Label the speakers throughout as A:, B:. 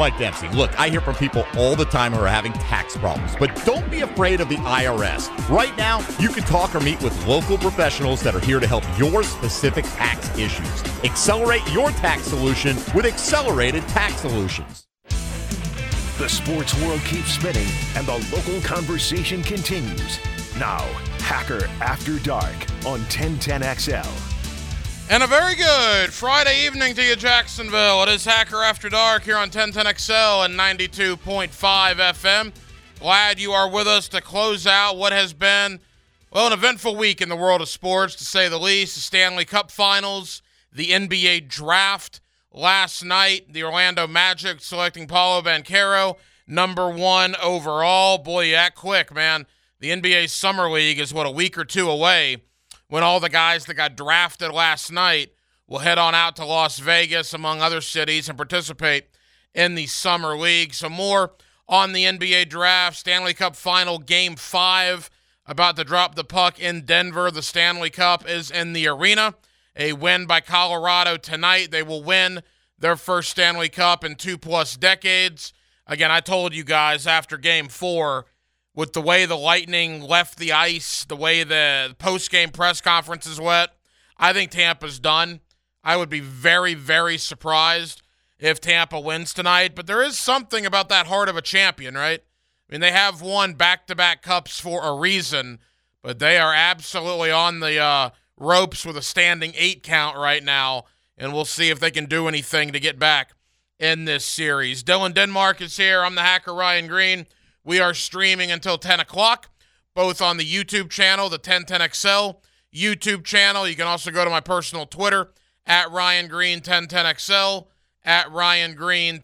A: Mike Dempsey. Look, I hear from people all the time who are having tax problems, but don't be afraid of the IRS. Right now, you can talk or meet with local professionals that are here to help your specific tax issues. Accelerate your tax solution with Accelerated Tax Solutions.
B: The sports world keeps spinning, and the local conversation continues. Now, Hacker After Dark on 1010XL.
C: And a very good Friday evening to you, Jacksonville. It is Hacker After Dark here on 1010XL and 92.5 FM. Glad you are with us to close out what has been, well, an eventful week in the world of sports, to say the least. The Stanley Cup Finals, the NBA Draft last night, the Orlando Magic selecting Paolo Banchero, number 1 overall. Boy, you act quick, man. The NBA Summer League is, a week or two away, when all the guys that got drafted last night will head on out to Las Vegas, among other cities, and participate in the Summer League. So more on the NBA Draft. Stanley Cup Final Game 5 about to drop the puck in Denver. The Stanley Cup is in the arena. A win by Colorado tonight. They will win their first Stanley Cup in 2+ decades. Again, I told you guys after Game 4, with the way the Lightning left the ice, the way the post-game press conferences went, I think Tampa's done. I would be very, very surprised if Tampa wins tonight. But there is something about that heart of a champion, right? I mean, they have won back-to-back cups for a reason, but they are absolutely on the ropes with a standing 8 count right now, and we'll see if they can do anything to get back in this series. Dylan Denmark is here. I'm the Hacker Ryan Green. We are streaming until 10 o'clock, both on the YouTube channel, the 1010XL YouTube channel. You can also go to my personal Twitter, at Ryan Green 1010XL, at Ryan Green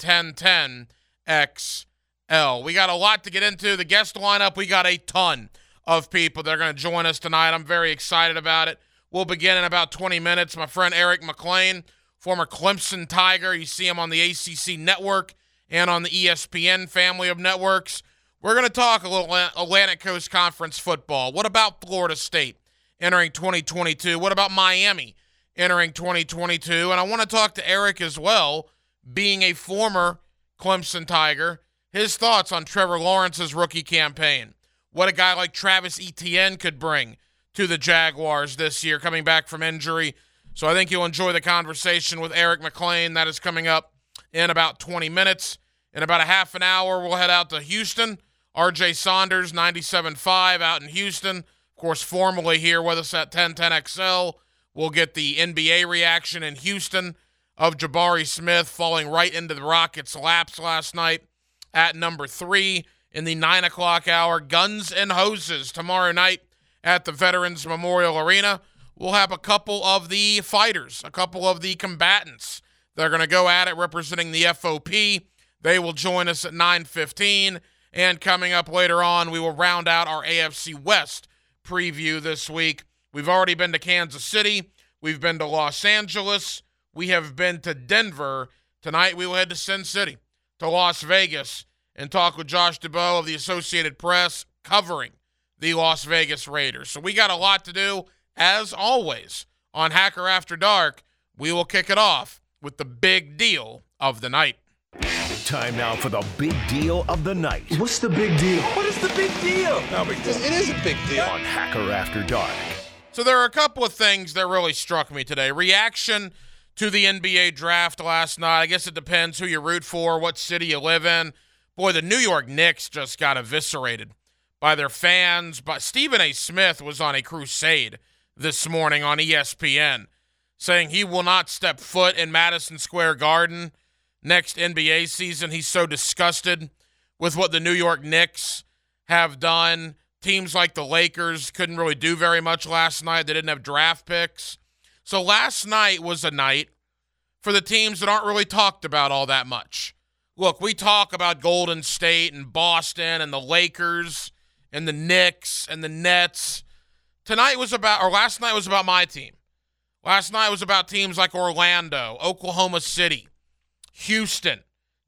C: 1010XL. We got a lot to get into. The guest lineup, we got a ton of people that are going to join us tonight. I'm very excited about it. We'll begin in about 20 minutes. My friend Eric McLean, former Clemson Tiger. You see him on the ACC network and on the ESPN family of networks. We're going to talk a little Atlantic Coast Conference football. What about Florida State entering 2022? What about Miami entering 2022? And I want to talk to Eric as well, being a former Clemson Tiger, his thoughts on Trevor Lawrence's rookie campaign. What a guy like Travis Etienne could bring to the Jaguars this year, coming back from injury. So I think you'll enjoy the conversation with Eric McLean. That is coming up in about 20 minutes. In about a half an hour, we'll head out to Houston. RJ Saunders, 97.5 out in Houston. Of course, formerly here with us at 1010XL. We'll get the NBA reaction in Houston of Jabari Smith falling right into the Rockets' laps last night at number 3 in the 9 o'clock hour. Guns and Hoses tomorrow night at the Veterans Memorial Arena. We'll have a couple of the fighters, a couple of the combatants that are going to go at it representing the FOP. They will join us at 9:15. And coming up later on, we will round out our AFC West preview this week. We've already been to Kansas City. We've been to Los Angeles. We have been to Denver. Tonight we will head to Sin City, to Las Vegas, and talk with Josh Dubow of the Associated Press covering the Las Vegas Raiders. So we got a lot to do, as always, on Hacker After Dark. We will kick it off with the big deal of the night.
B: Time now for the big deal of the night.
D: What's the big deal?
E: What is the big deal?
D: No big deal.
E: It is a big deal.
B: On Hacker After Dark.
C: So there are a couple of things that really struck me today. Reaction to the NBA draft last night. I guess it depends who you root for, what city you live in. Boy, the New York Knicks just got eviscerated by their fans. But Stephen A. Smith was on a crusade this morning on ESPN, saying he will not step foot in Madison Square Garden next NBA season. He's so disgusted with what the New York Knicks have done. Teams like the Lakers couldn't really do very much last night. They didn't have draft picks. So last night was a night for the teams that aren't really talked about all that much. Look, we talk about Golden State and Boston and the Lakers and the Knicks and the Nets. Last night was about my team. Last night was about teams like Orlando, Oklahoma City, Houston,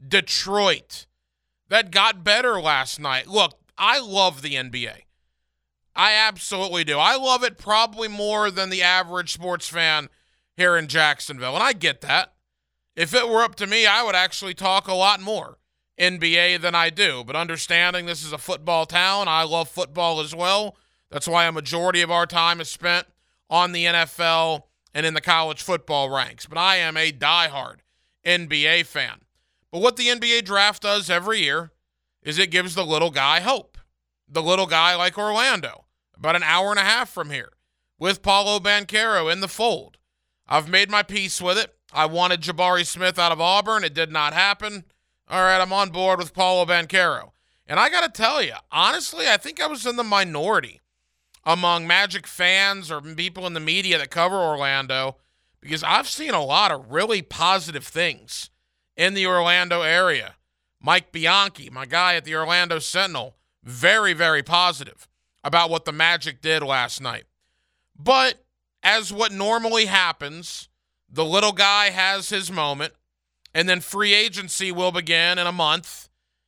C: Detroit. That got better last night. Look, I love the NBA. I absolutely do. I love it probably more than the average sports fan here in Jacksonville, and I get that. If it were up to me, I would actually talk a lot more NBA than I do. But understanding this is a football town, I love football as well. That's why a majority of our time is spent on the NFL and in the college football ranks. But I am a diehard NBA fan. But what the NBA draft does every year is it gives the little guy hope. The little guy like Orlando, about an hour and a half from here, with Paolo Banchero in the fold. I've made my peace with it. I wanted Jabari Smith out of Auburn. It did not happen. All right, I'm on board with Paolo Banchero. And I got to tell you, honestly, I think I was in the minority among Magic fans or people in the media that cover Orlando, because I've seen a lot of really positive things in the Orlando area. Mike Bianchi, my guy at the Orlando Sentinel, very, very positive about what the Magic did last night. But as what normally happens, the little guy has his moment, and then free agency will begin in a month,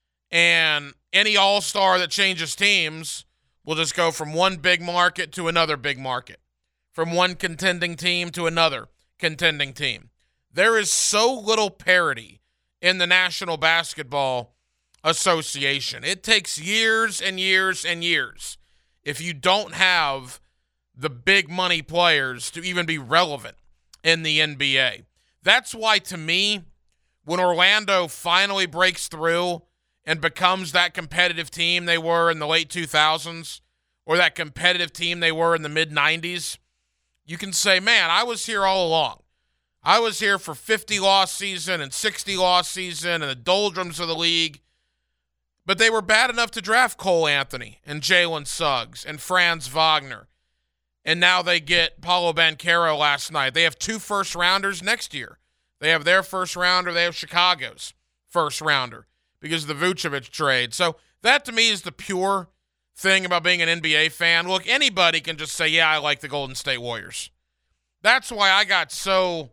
C: and any all-star that changes teams will just go from one big market to another big market, from one contending team to another contending team. There is so little parity in the National Basketball Association. It takes years and years and years if you don't have the big money players to even be relevant in the NBA. That's why, to me, when Orlando finally breaks through and becomes that competitive team they were in the late 2000s or that competitive team they were in the mid-90s, you can say, man, I was here all along. I was here for 50-loss season and 60-loss season and the doldrums of the league. But they were bad enough to draft Cole Anthony and Jalen Suggs and Franz Wagner. And now they get Paolo Banchero last night. They have 2 first-rounders next year. They have their first-rounder. They have Chicago's first-rounder because of the Vucevic trade. So that, to me, is the pure thing about being an NBA fan. Look, anybody can just say, yeah, I like the Golden State Warriors. That's why I got so,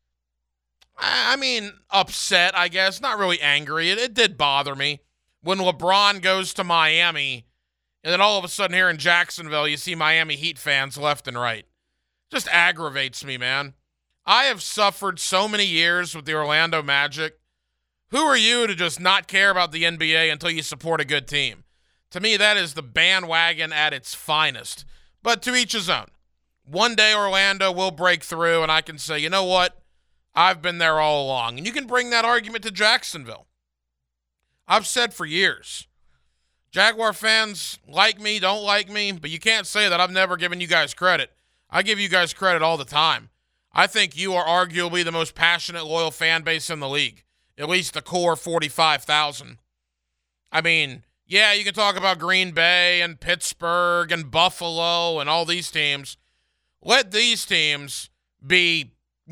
C: upset, I guess. Not really angry. It did bother me when LeBron goes to Miami, and then all of a sudden here in Jacksonville, you see Miami Heat fans left and right. Just aggravates me, man. I have suffered so many years with the Orlando Magic. Who are you to just not care about the NBA until you support a good team? To me, that is the bandwagon at its finest. But to each his own. One day Orlando will break through, and I can say, you know what? I've been there all along. And you can bring that argument to Jacksonville. I've said for years, Jaguar fans like me, don't like me, but you can't say that I've never given you guys credit. I give you guys credit all the time. I think you are arguably the most passionate, loyal fan base in the league, at least the core 45,000. I mean, yeah, you can talk about Green Bay and Pittsburgh and Buffalo and all these teams. Let these teams be,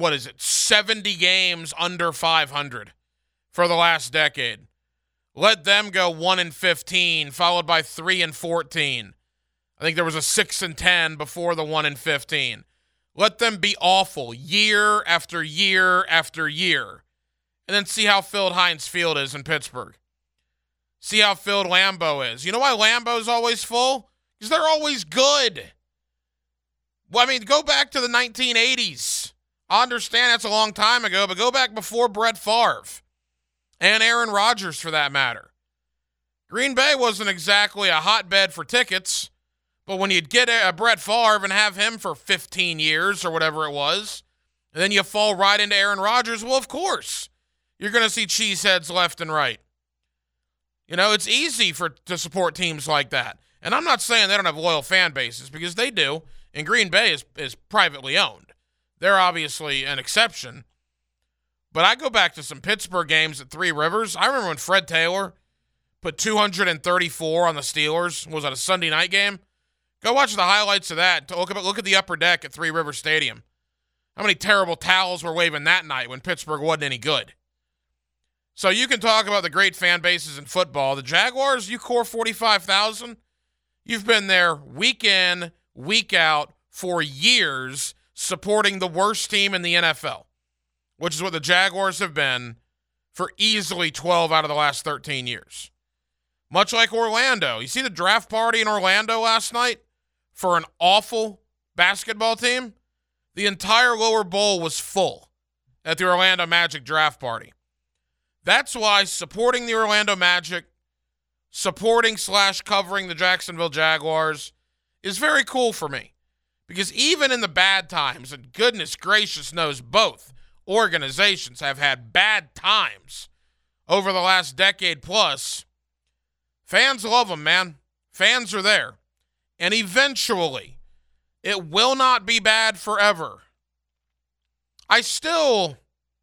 C: 70 games under 500 for the last decade. Let them go 1-15, followed by 3-14. I think there was a 6-10 before the 1-15. Let them be awful year after year after year. And then see how filled Heinz Field is in Pittsburgh. See how filled Lambeau is. You know why Lambeau's always full? Because they're always good. Well, go back to the 1980s. I understand that's a long time ago, but go back before Brett Favre. And Aaron Rodgers, for that matter. Green Bay wasn't exactly a hotbed for tickets, but when you'd get a Brett Favre and have him for 15 years or whatever it was, and then you fall right into Aaron Rodgers, well, of course, you're going to see cheeseheads left and right. It's easy to support teams like that. And I'm not saying they don't have loyal fan bases, because they do, and Green Bay is privately owned. They're obviously an exception. But I go back to some Pittsburgh games at Three Rivers. I remember when Fred Taylor put 234 on the Steelers. Was that a Sunday night game? Go watch the highlights of that. Look at the upper deck at Three Rivers Stadium. How many terrible towels were waving that night when Pittsburgh wasn't any good? So you can talk about the great fan bases in football. The Jaguars, you core 45,000. You've been there week in, week out for years supporting the worst team in the NFL, which is what the Jaguars have been for easily 12 out of the last 13 years. Much like Orlando. You see the draft party in Orlando last night for an awful basketball team? The entire lower bowl was full. at the Orlando Magic draft party. That's why supporting the Orlando Magic, supporting/covering the Jacksonville Jaguars is very cool for me. Because even in the bad times, and goodness gracious knows both organizations have had bad times over the last decade plus, fans love them, man. Fans are there. And eventually, it will not be bad forever. I still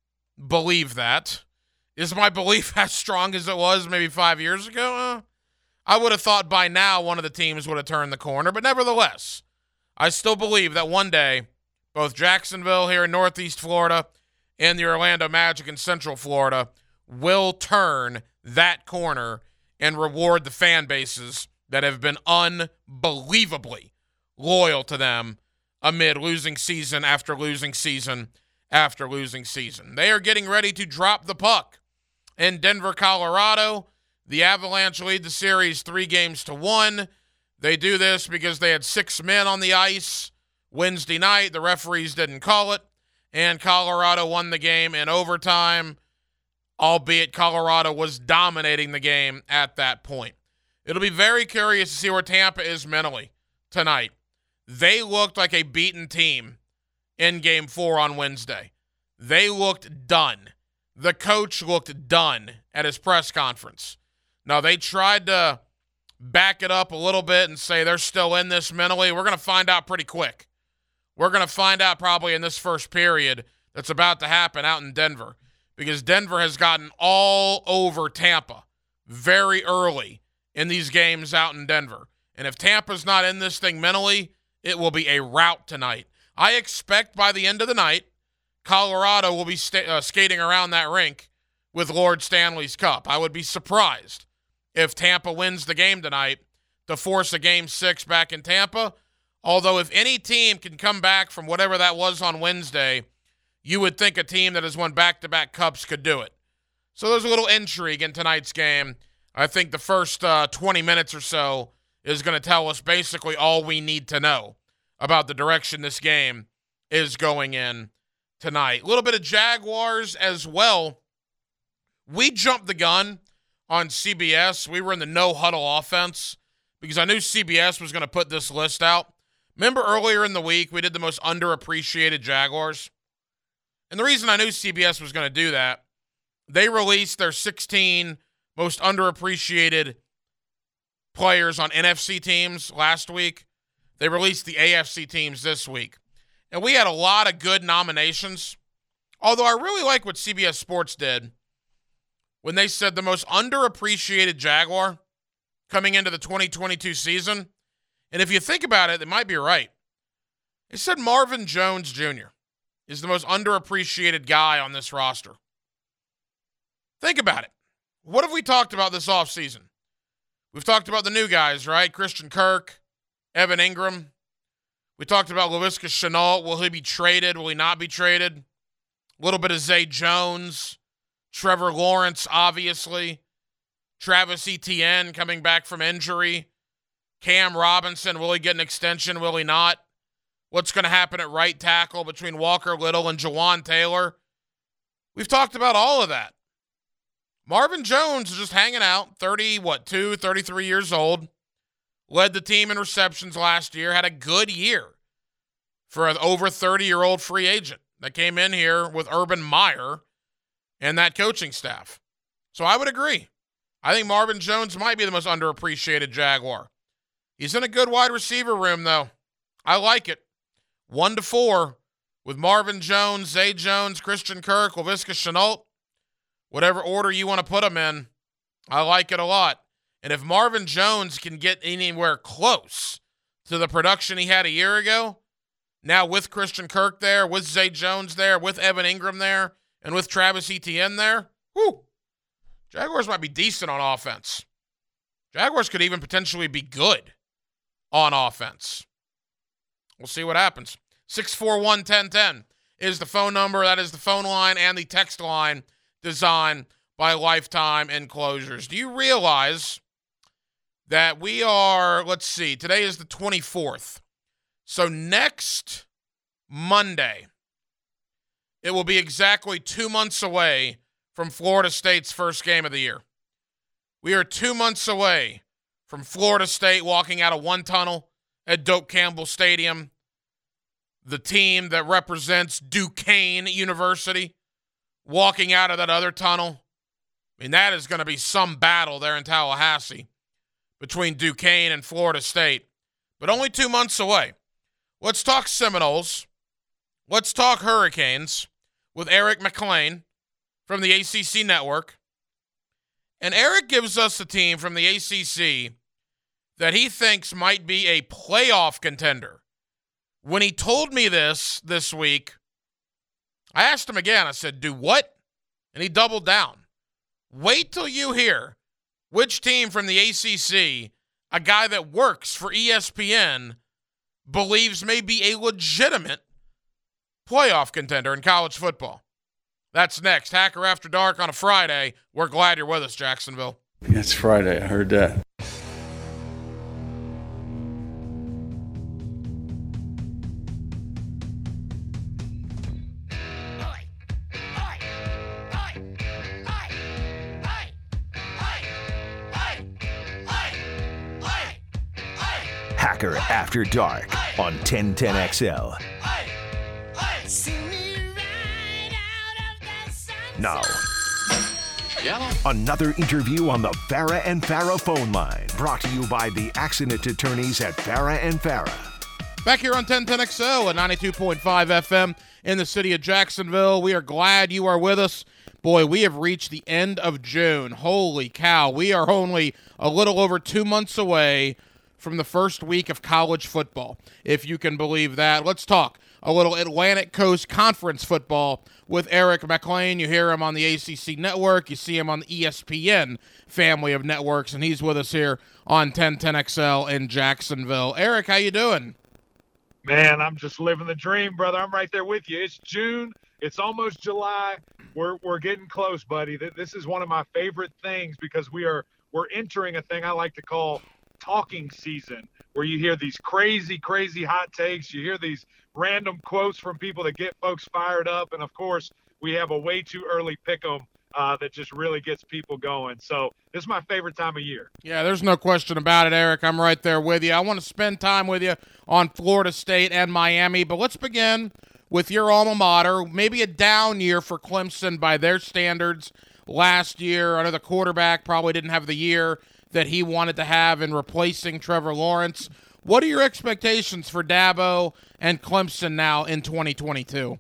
C: believe that. Is my belief as strong as it was maybe 5 years ago? I would have thought by now one of the teams would have turned the corner, but nevertheless, I still believe that one day, both Jacksonville here in Northeast Florida and the Orlando Magic in Central Florida will turn that corner and reward the fan bases that have been unbelievably loyal to them amid losing season after losing season after losing season. They are getting ready to drop the puck in Denver, Colorado. The Avalanche lead the series 3-1. They do this because they had 6 men on the ice Wednesday night. The referees didn't call it, and Colorado won the game in overtime, albeit Colorado was dominating the game at that point. It'll be very curious to see where Tampa is mentally tonight. They looked like a beaten team in Game 4 on Wednesday. They looked done. The coach looked done at his press conference. Now, they tried to back it up a little bit and say they're still in this mentally. We're going to find out pretty quick. We're going to find out probably in this first period that's about to happen out in Denver, because Denver has gotten all over Tampa very early in these games out in Denver. And if Tampa's not in this thing mentally, it will be a rout tonight. I expect by the end of the night, Colorado will be skating around that rink with Lord Stanley's Cup. I would be surprised if Tampa wins the game tonight to force a Game 6 back in Tampa. Although if any team can come back from whatever that was on Wednesday, you would think a team that has won back-to-back cups could do it. So there's a little intrigue in tonight's game. I think the first 20 minutes or so is going to tell us basically all we need to know about the direction this game is going in tonight. A little bit of Jaguars as well. We jumped the gun on CBS. We were in the no-huddle offense because I knew CBS was going to put this list out. Remember earlier in the week, we did the most underappreciated Jaguars? And the reason I knew CBS was going to do that, they released their 16 most underappreciated players on NFC teams last week. They released the AFC teams this week. And we had a lot of good nominations. Although I really like what CBS Sports did when they said the most underappreciated Jaguar coming into the 2022 season. And if you think about it, they might be right. They said Marvin Jones Jr. is the most underappreciated guy on this roster. Think about it. What have we talked about this offseason? We've talked about the new guys, right? Christian Kirk, Evan Ingram. We talked about Laviska Shenault. Will he be traded? Will he not be traded? A little bit of Zay Jones. Trevor Lawrence, obviously. Travis Etienne coming back from injury. Cam Robinson, will he get an extension? Will he not? What's going to happen at right tackle between Walker Little and Jawan Taylor? We've talked about all of that. Marvin Jones is just hanging out, 33 years old. Led the team in receptions last year, had a good year for an over 30-year-old free agent that came in here with Urban Meyer and that coaching staff. So I would agree. I think Marvin Jones might be the most underappreciated Jaguar. He's in a good wide receiver room, though. I like it. 1-4 with Marvin Jones, Zay Jones, Christian Kirk, Laviska Shenault. Whatever order you want to put them in, I like it a lot. And if Marvin Jones can get anywhere close to the production he had a year ago, now with Christian Kirk there, with Zay Jones there, with Evan Ingram there, and with Travis Etienne there, whoo, Jaguars might be decent on offense. Jaguars could even potentially be good on offense. We'll see what happens. 641-1010 is the phone number. That is the phone line and the text line designed by Lifetime Enclosures. Do you realize that we are, today is the 24th. So next Monday it will be exactly 2 months away from Florida State's first game of the year. We are 2 months away from Florida State walking out of one tunnel at Doak Campbell Stadium, the team that represents Duquesne University walking out of that other tunnel. I mean, that is going to be some battle there in Tallahassee between Duquesne and Florida State. But only 2 months away. Let's talk Seminoles. Let's talk Hurricanes with Eric McLean from the ACC Network. And Eric gives us a team from the ACC that he thinks might be a playoff contender. When he told me this week, I asked him again. I said, do what? And he doubled down. Wait till you hear which team from the ACC, a guy that works for ESPN, believes may be a legitimate playoff contender in college football. That's next. Hacker After Dark on a Friday. We're glad you're with us, Jacksonville.
D: It's Friday. I heard that.
B: Hacker After Dark on 1010XL. Now, another interview on the Farah and Farah phone line, brought to you by the accident attorneys at Farah and Farah.
C: Back here on 1010XL at 92.5 FM in the city of Jacksonville. We are glad you are with us. Boy, we have reached the end of June. Holy cow. We are only a little over 2 months away from the first week of college football, if you can believe that. Let's talk a little Atlantic Coast Conference football with Eric McLean. You hear him on the ACC Network. You see him on the ESPN family of networks, and he's with us here on 1010XL in Jacksonville. Eric, how you doing?
F: Man, I'm just living the dream, brother. I'm right there with you. It's June. It's almost July. We're getting close, buddy. This is one of my favorite things because we're entering a thing I like to call talking season, where you hear these crazy hot takes. You hear these random quotes from people that get folks fired up. And of course, we have a way too early pick 'em that just really gets people going. So this is my favorite time of year.
C: Yeah, there's no question about it, Eric. I'm right there with you. I want to spend time with you on Florida State and Miami, but let's begin with your alma mater. Maybe a down year for Clemson by their standards last year. I know the quarterback probably didn't have the year that he wanted to have in replacing Trevor Lawrence. What are your expectations for Dabo and Clemson now in 2022?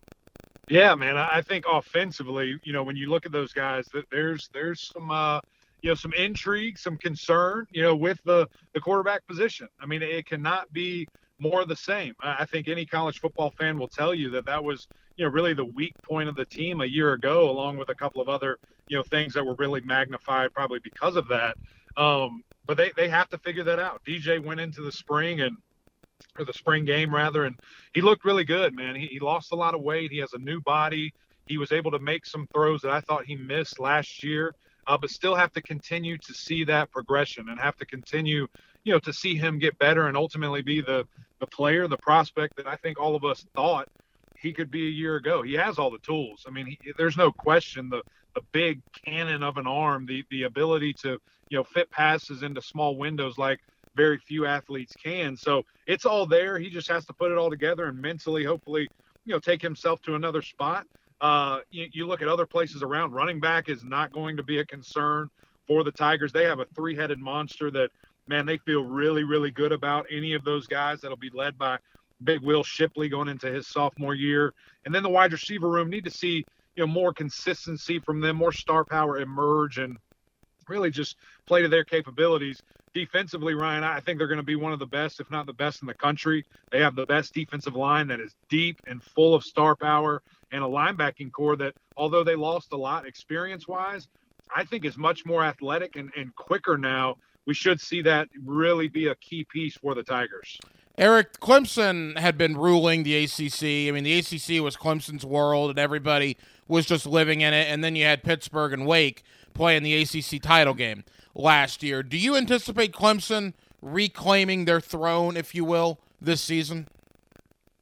F: Yeah, man, I think offensively, when you look at those guys, that there's some some intrigue, some concern, with the quarterback position. I mean, it cannot be more of the same. I think any college football fan will tell you that was, really the weak point of the team a year ago, along with a couple of other, things that were really magnified probably because of that. But they have to figure that out. DJ went into the spring or the spring game rather, and he looked really good, man. He lost a lot of weight. He has a new body. He was able to make some throws that I thought he missed last year, but still have to continue to see that progression and have to continue, to see him get better and ultimately be the player, the prospect that I think all of us thought he could be a year ago. He has all the tools. I mean, there's no question the big cannon of an arm, the ability to, fit passes into small windows like very few athletes can. So it's all there. He just has to put it all together and mentally, hopefully, take himself to another spot. You look at other places around. Running back is not going to be a concern for the Tigers. They have a three-headed monster that, man, they feel really, really good about. Any of those guys that'll be led by Big Will Shipley going into his sophomore year. And then the wide receiver room, need to see, more consistency from them, more star power emerge and really just play to their capabilities. Defensively, Ryan, I think they're going to be one of the best, if not the best in the country. They have the best defensive line that is deep and full of star power, and a linebacking core that, although they lost a lot experience-wise, I think is much more athletic and quicker now. We should see that really be a key piece for the Tigers.
C: Eric, Clemson had been ruling the ACC. I mean, the ACC was Clemson's world, and everybody was just living in it. And then you had Pittsburgh and Wake playing the ACC title game last year. Do you anticipate Clemson reclaiming their throne, if you will, this season?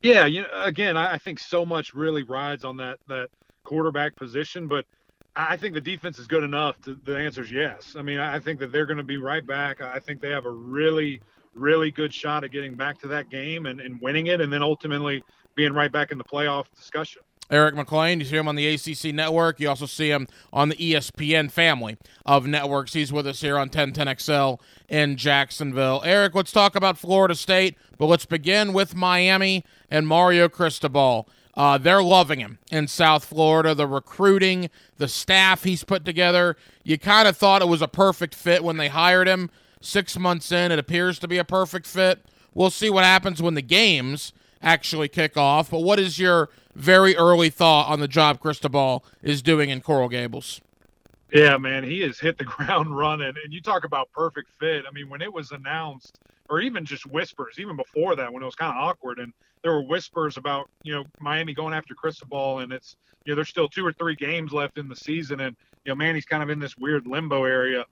F: Yeah, again, I think so much really rides on that quarterback position, but I think the defense is good enough. The answer is yes. I mean, I think that they're going to be right back. I think they have a really, really good shot at getting back to that game and winning it, and then ultimately being right back in the playoff discussion.
C: Eric McLean, you see him on the ACC network. You also see him on the ESPN family of networks. He's with us here on 1010XL in Jacksonville. Eric, let's talk about Florida State, but let's begin with Miami and Mario Cristobal. They're loving him in South Florida. The recruiting, the staff he's put together, you kind of thought it was a perfect fit when they hired him. 6 months in, it appears to be a perfect fit. We'll see what happens when the games actually kick off, but what is your very early thought on the job Cristobal is doing in Coral Gables?
F: Yeah, man, he has hit the ground running. And you talk about perfect fit. I mean, when it was announced, or even just whispers, even before that, when it was kind of awkward, and there were whispers about, Miami going after Cristobal, and it's, there's still 2 or 3 games left in the season, and, man, he's kind of in this weird limbo area.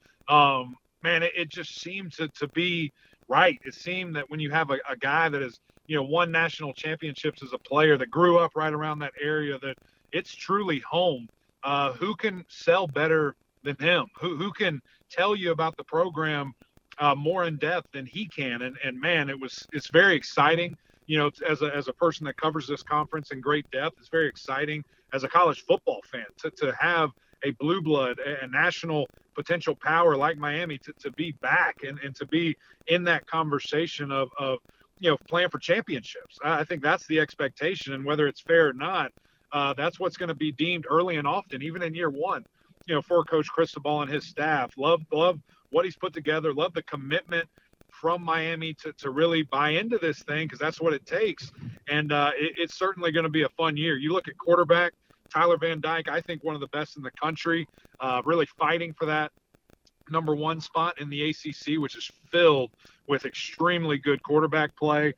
F: Man, it just seemed to be right. It seemed that when you have a guy that is, won national championships as a player, that grew up right around that area, that it's truly home. Who can sell better than him? Who can tell you about the program more in depth than he can? And man, it's very exciting. As a person that covers this conference in great depth, it's very exciting as a college football fan to have a blue blood, a national potential power like Miami to be back and to be in that conversation of playing for championships. I think that's the expectation, and whether it's fair or not, that's what's going to be deemed early and often, even in year one, for Coach Cristobal and his staff. Love what he's put together. Love the commitment from Miami to really buy into this thing, because that's what it takes. And it's certainly going to be a fun year. You look at quarterback, Tyler Van Dyke, I think one of the best in the country, really fighting for that number 1 spot in the ACC, which is filled with extremely good quarterback play.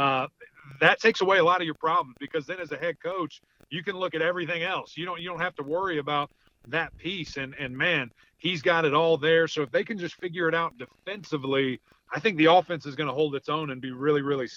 F: That takes away a lot of your problems, because then as a head coach, you can look at everything else. You don't have to worry about that piece. And man, he's got it all there. So if they can just figure it out defensively, I think the offense is going to hold its own and be really, really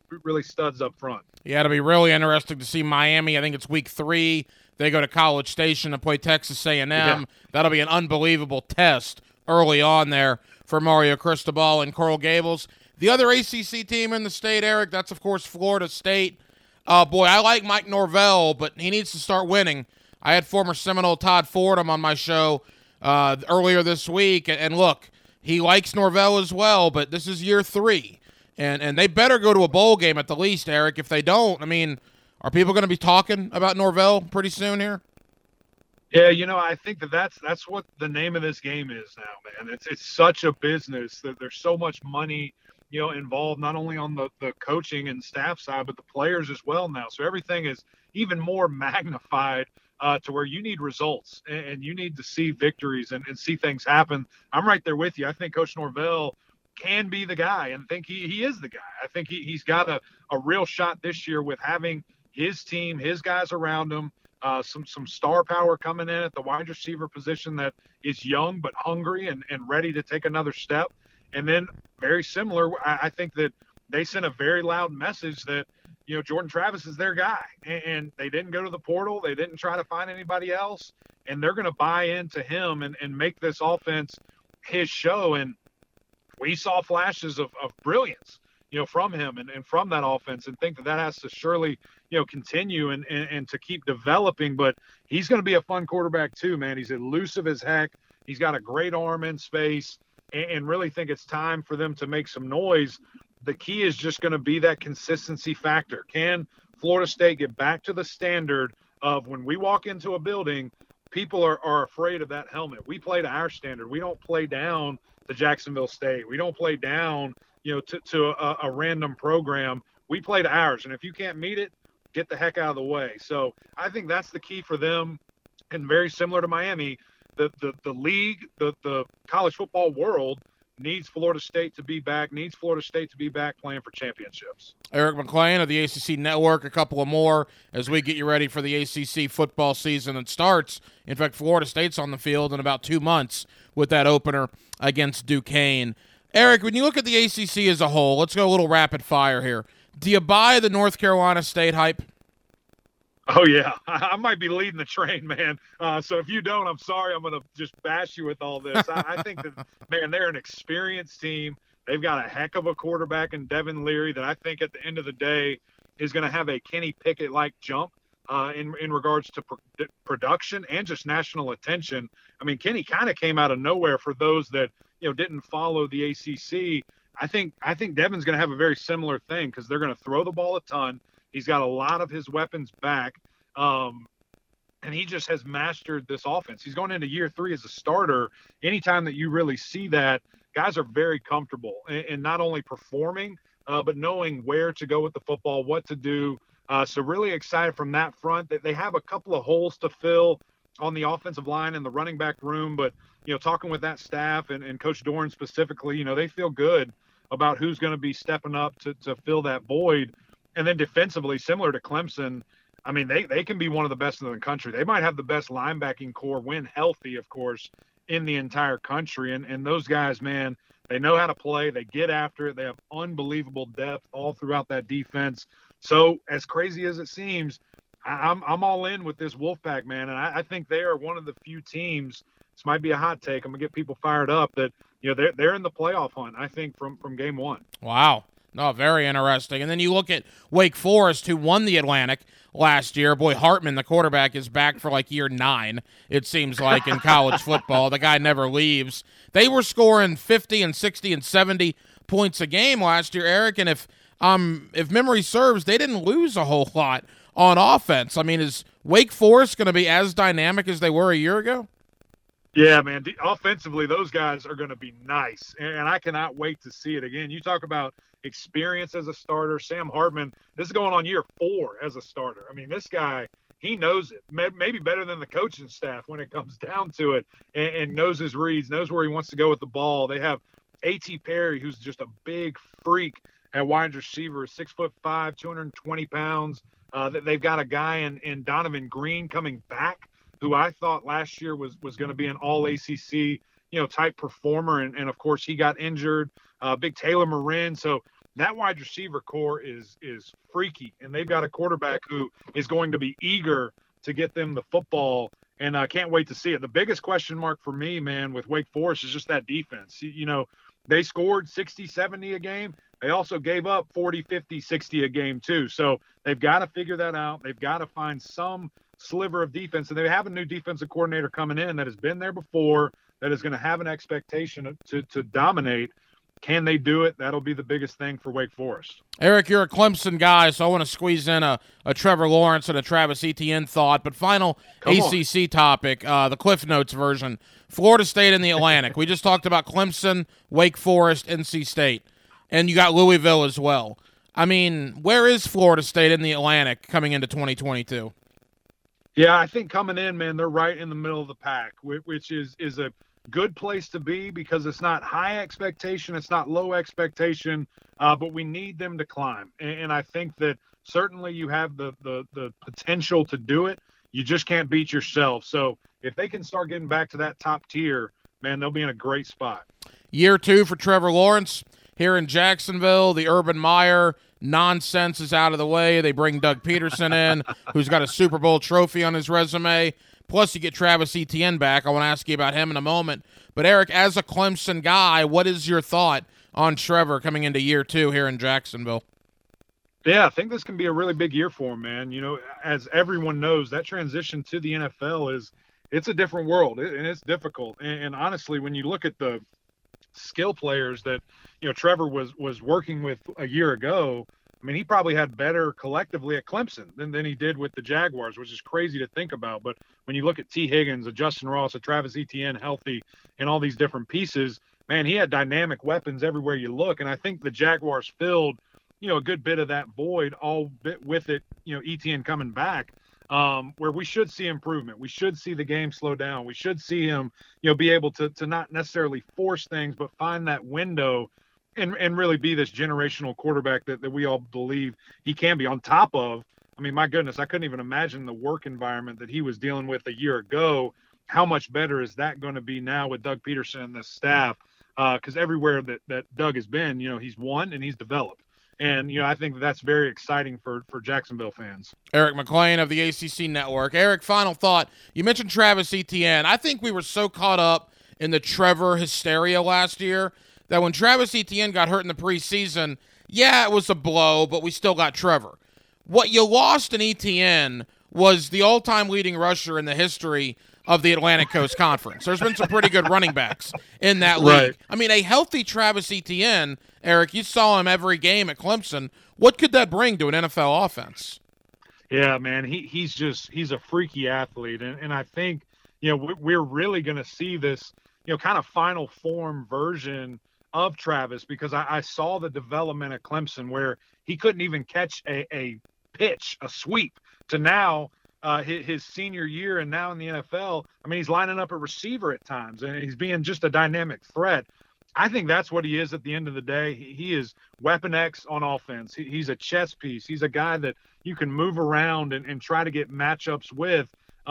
F: studs up front.
C: Yeah, it'll be really interesting to see Miami. I think it's week 3. They go to College Station to play Texas A&M. Yeah. That'll be an unbelievable test early on there for Mario Cristobal and Coral Gables. The other ACC team in the state, Eric, that's, of course, Florida State. Boy, I like Mike Norvell, but he needs to start winning. I had former Seminole Todd Fordham on my show earlier this week, and look, he likes Norvell as well, but this is year 3, and they better go to a bowl game at the least, Eric. If they don't, I mean, are people going to be talking about Norvell pretty soon here?
F: Yeah, I think that's what the name of this game is now, man. It's such a business that there's so much money, involved, not only on the coaching and staff side, but the players as well now. So everything is even more magnified to where you need results and you need to see victories and see things happen. I'm right there with you. I think Coach Norvell can be the guy, and I think he is the guy. I think he's got a real shot this year with having his team, his guys around him, some star power coming in at the wide receiver position that is young but hungry and ready to take another step. And then very similar, I think that they sent a very loud message that, Jordan Travis is their guy. And they didn't go to the portal. They didn't try to find anybody else. And they're going to buy into him and make this offense his show. And we saw flashes of brilliance, from him and from that offense, and think that has to surely, continue and to keep developing. But he's going to be a fun quarterback too, man. He's elusive as heck. He's got a great arm in space, and really think it's time for them to make some noise. The key is just going to be that consistency factor. Can Florida State get back to the standard of when we walk into a building, people are afraid of that helmet? We play to our standard. We don't play down to Jacksonville State. We don't play down, to a random program. We play to ours. And if you can't meet it, get the heck out of the way. So I think that's the key for them. And very similar to Miami, the league, the college football world needs Florida State to be back, playing for championships.
C: Eric McLean of the ACC Network, a couple of more as we get you ready for the ACC football season that starts. In fact, Florida State's on the field in about 2 months with that opener against Duquesne. Eric, when you look at the ACC as a whole, let's go a little rapid fire here. Do you buy the North Carolina State hype?
F: Oh, yeah. I might be leading the train, man. So if you don't, I'm sorry. I'm going to just bash you with all this. I think that, man, they're an experienced team. They've got a heck of a quarterback in Devin Leary that I think at the end of the day is going to have a Kenny Pickett-like jump in regards to production and just national attention. I mean, Kenny kind of came out of nowhere for those that, didn't follow the ACC. I think Devin's going to have a very similar thing because they're going to throw the ball a ton. He's got a lot of his weapons back, and he just has mastered this offense. He's going into year 3 as a starter. Anytime that you really see that, guys are very comfortable in not only performing, but knowing where to go with the football, what to do. So really excited from that front. That they have a couple of holes to fill on the offensive line and the running back room, but talking with that staff and Coach Doran specifically, they feel good about who's going to be stepping up to fill that void. And then defensively, similar to Clemson, I mean, they can be one of the best in the country. They might have the best linebacking core when healthy, of course, in the entire country. And those guys, man, they know how to play. They get after it. They have unbelievable depth all throughout that defense. So as crazy as it seems, I'm all in with this Wolfpack, man. And I think they are one of the few teams, this might be a hot take, I'm going to get people fired up, that they're in the playoff hunt, I think, from game one.
C: Wow. No, very interesting. And then you look at Wake Forest, who won the Atlantic last year. Boy, Hartman, the quarterback, is back for like year 9, it seems like, in college football. The guy never leaves. They were scoring 50 and 60 and 70 points a game last year, Eric, and if memory serves, they didn't lose a whole lot on offense. I mean, is Wake Forest going to be as dynamic as they were a year ago?
F: Yeah, man. Offensively, those guys are going to be nice, and I cannot wait to see it again. You talk about experience as a starter. Sam Hartman, this is going on year 4 as a starter. I mean, this guy, he knows it, maybe better than the coaching staff when it comes down to it, and knows his reads, knows where he wants to go with the ball. They have A.T. Perry, who's just a big freak at wide receiver, 6'5", 220 pounds. They've got a guy in Donovan Green coming back, who I thought last year was going to be an all ACC, type performer. And of course he got injured, big Taylor Marin. So that wide receiver core is freaky. And they've got a quarterback who is going to be eager to get them the football. And I can't wait to see it. The biggest question mark for me, man, with Wake Forest is just that defense. They scored 60, 70 a game. They also gave up 40, 50, 60 a game too. So they've got to figure that out. They've got to find some sliver of defense. And they have a new defensive coordinator coming in that has been there before, that is going to have an expectation to dominate. Can they do it? That'll be the biggest thing for Wake Forest.
C: Eric, you're a Clemson guy, so I want to squeeze in a Trevor Lawrence and a Travis Etienne thought. But final ACC topic, the Cliff Notes version, Florida State in the Atlantic. We just talked about Clemson, Wake Forest, NC State, and you got Louisville as well. I mean, where is Florida State in the Atlantic coming into 2022?
F: Yeah, I think coming in, man, they're right in the middle of the pack, which is a good place to be because it's not high expectation, it's not low expectation, but we need them to climb. And I think that certainly you have the potential to do it. You just can't beat yourself. So if they can start getting back to that top tier, man, they'll be in a great spot.
C: Year 2 for Trevor Lawrence here in Jacksonville. The Urban Meyer nonsense is out of the way. They bring Doug Peterson in, who's got a Super Bowl trophy on his resume. Plus, you get Travis Etienne back. I want to ask you about him in a moment. But, Eric, as a Clemson guy, what is your thought on Trevor coming into year 2 here in Jacksonville?
F: Yeah, I think this can be a really big year for him, man. As everyone knows, that transition to the NFL it's a different world, and it's difficult. And honestly, when you look at the skill players that Trevor was working with a year ago, I mean, he probably had better collectively at Clemson than he did with the Jaguars, which is crazy to think about. But when you look at T. Higgins, a Justin Ross, a Travis Etienne healthy, and all these different pieces, man, he had dynamic weapons everywhere you look. And I think the Jaguars filled a good bit of that void, all bit with it, Etienne coming back, where we should see improvement. We should see the game slow down. We should see him, be able to not necessarily force things, but find that window and really be this generational quarterback that we all believe he can be. On top of, I mean, my goodness, I couldn't even imagine the work environment that he was dealing with a year ago. How much better is that going to be now with Doug Peterson and the staff? Because everywhere that Doug has been, he's won and he's developed. And, I think that's very exciting for Jacksonville fans.
C: Eric McLean of the ACC Network. Eric, final thought. You mentioned Travis Etienne. I think we were so caught up in the Trevor hysteria last year that when Travis Etienne got hurt in the preseason, yeah, it was a blow, but we still got Trevor. What you lost in Etienne was the all-time leading rusher in the history of the Atlantic Coast Conference. There's been some pretty good running backs in that league. Right. I mean, a healthy Travis Etienne, Eric, you saw him every game at Clemson. What could that bring to an NFL offense?
F: Yeah, man, he's a freaky athlete. And I think, we're really going to see this, kind of final form version of Travis, because I saw the development at Clemson where he couldn't even catch a pitch, a sweep, to now his senior year and now in the NFL. I mean, he's lining up a receiver at times, and he's being just a dynamic threat. I think that's what he is at the end of the day. He is Weapon X on offense. He's a chess piece. He's a guy that you can move around and try to get matchups with,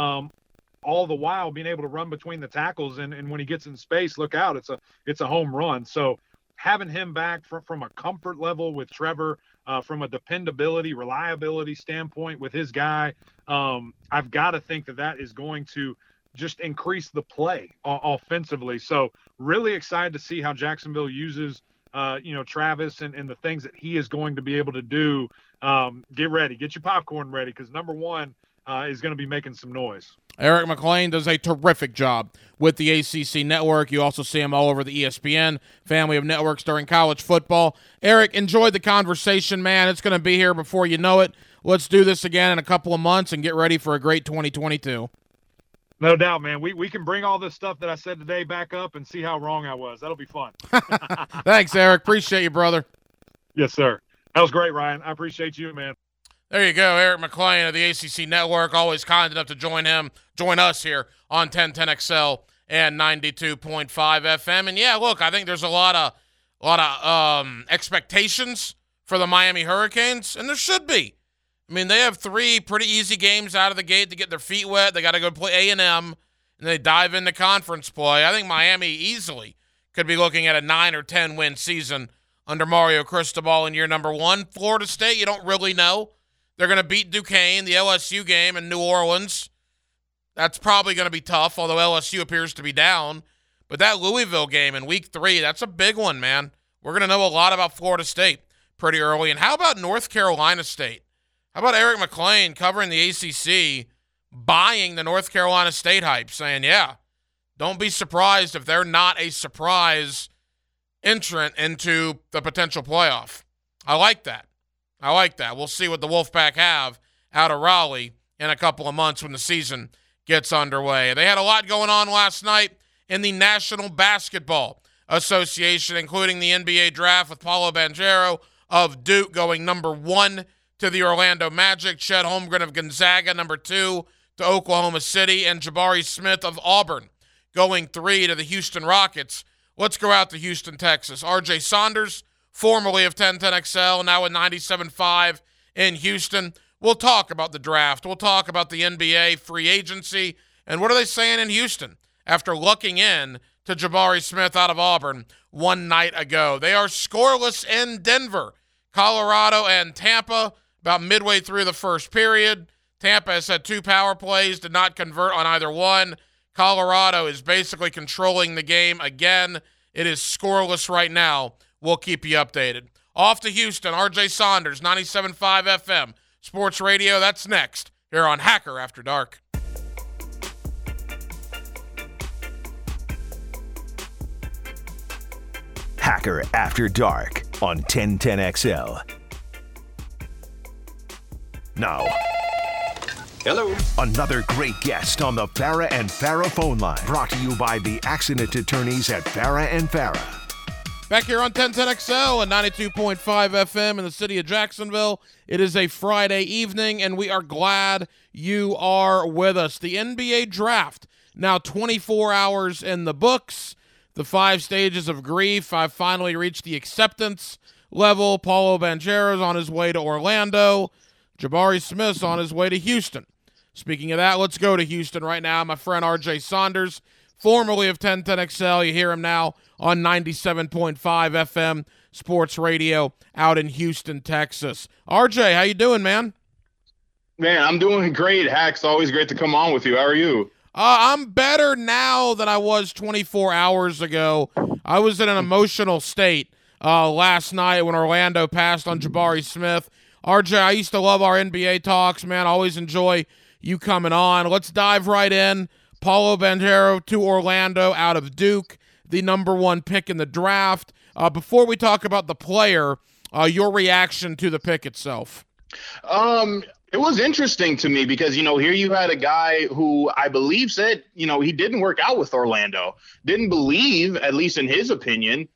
F: all the while being able to run between the tackles. And when he gets in space, look out, it's a home run. So having him back from a comfort level with Trevor, from a dependability, reliability standpoint with his guy, I've got to think that is going to just increase the play offensively. So really excited to see how Jacksonville uses, Travis and the things that he is going to be able to do. Get ready, get your popcorn ready, because number one is going to be making some noise.
C: Eric McLean does a terrific job with the ACC Network. You also see him all over the ESPN family of networks during college football. Eric, enjoyed the conversation, man. It's going to be here before you know it. Let's do this again in a couple of months and get ready for a great 2022.
F: No doubt, man. We can bring all this stuff that I said today back up and see how wrong I was. That'll be fun.
C: Thanks, Eric. Appreciate you, brother.
F: Yes, sir. That was great, Ryan. I appreciate you, man.
C: There you go, Eric McLean of the ACC Network, always kind enough to join us here on 1010XL and 92.5 FM. And yeah, look, I think there's a lot of expectations for the Miami Hurricanes, and there should be. I mean, they have 3 pretty easy games out of the gate to get their feet wet. They got to go play A&M, and they dive into conference play. I think Miami easily could be looking at a 9 or 10 win season under Mario Cristobal in year number 1. Florida State, you don't really know. They're going to beat Duquesne, the LSU game in New Orleans. That's probably going to be tough, although LSU appears to be down. But that Louisville game in week 3, that's a big one, man. We're going to know a lot about Florida State pretty early. And how about North Carolina State? How about Eric McLean covering the ACC, buying the North Carolina State hype, saying, yeah, don't be surprised if they're not a surprise entrant into the potential playoff. I like that. We'll see what the Wolfpack have out of Raleigh in a couple of months when the season gets underway. They had a lot going on last night in the National Basketball Association, including the NBA draft with Paolo Banchero of Duke going number 1 to the Orlando Magic, Chet Holmgren of Gonzaga number 2 to Oklahoma City, and Jabari Smith of Auburn going 3 to the Houston Rockets. Let's go out to Houston, Texas. RJ Saunders, formerly of 1010XL, now at 97.5 in Houston. We'll talk about the draft. We'll talk about the NBA free agency. And what are they saying in Houston after lucking in to Jabari Smith out of Auburn one night ago? They are scoreless in Denver, Colorado, and Tampa about midway through the first period. Tampa has had 2 power plays, did not convert on either one. Colorado is basically controlling the game again. It is scoreless right now. We'll keep you updated. Off to Houston, RJ Saunders, 97.5 FM, Sports Radio. That's next here on Hacker After Dark.
B: Hacker After Dark on 1010XL. Now,
E: Hello.
B: Another great guest on the Farah and Farah phone line, brought to you by the accident attorneys at Farah and Farah.
C: Back here on 1010XL and 92.5 FM in the city of Jacksonville. It is a Friday evening, and we are glad you are with us. The NBA draft, now 24 hours in the books. The 5 stages of grief. I've finally reached the acceptance level. Paolo Banchero's on his way to Orlando. Jabari Smith's on his way to Houston. Speaking of that, let's go to Houston right now. My friend RJ Saunders, formerly of 1010XL. You hear him now on 97.5 FM Sports Radio out in Houston, Texas. RJ, how you doing, man?
G: Man, I'm doing great, Hack. It's always great to come on with you. How are you?
C: I'm better now than I was 24 hours ago. I was in an emotional state last night when Orlando passed on Jabari Smith. RJ, I used to love our NBA talks, man. I always enjoy you coming on. Let's dive right in. Paolo Banchero to Orlando out of Duke, the number 1 pick in the draft. Before we talk about the player, your reaction to the pick itself.
G: It was interesting to me because, here you had a guy who I believe said, he didn't work out with Orlando, didn't believe, at least in his opinion,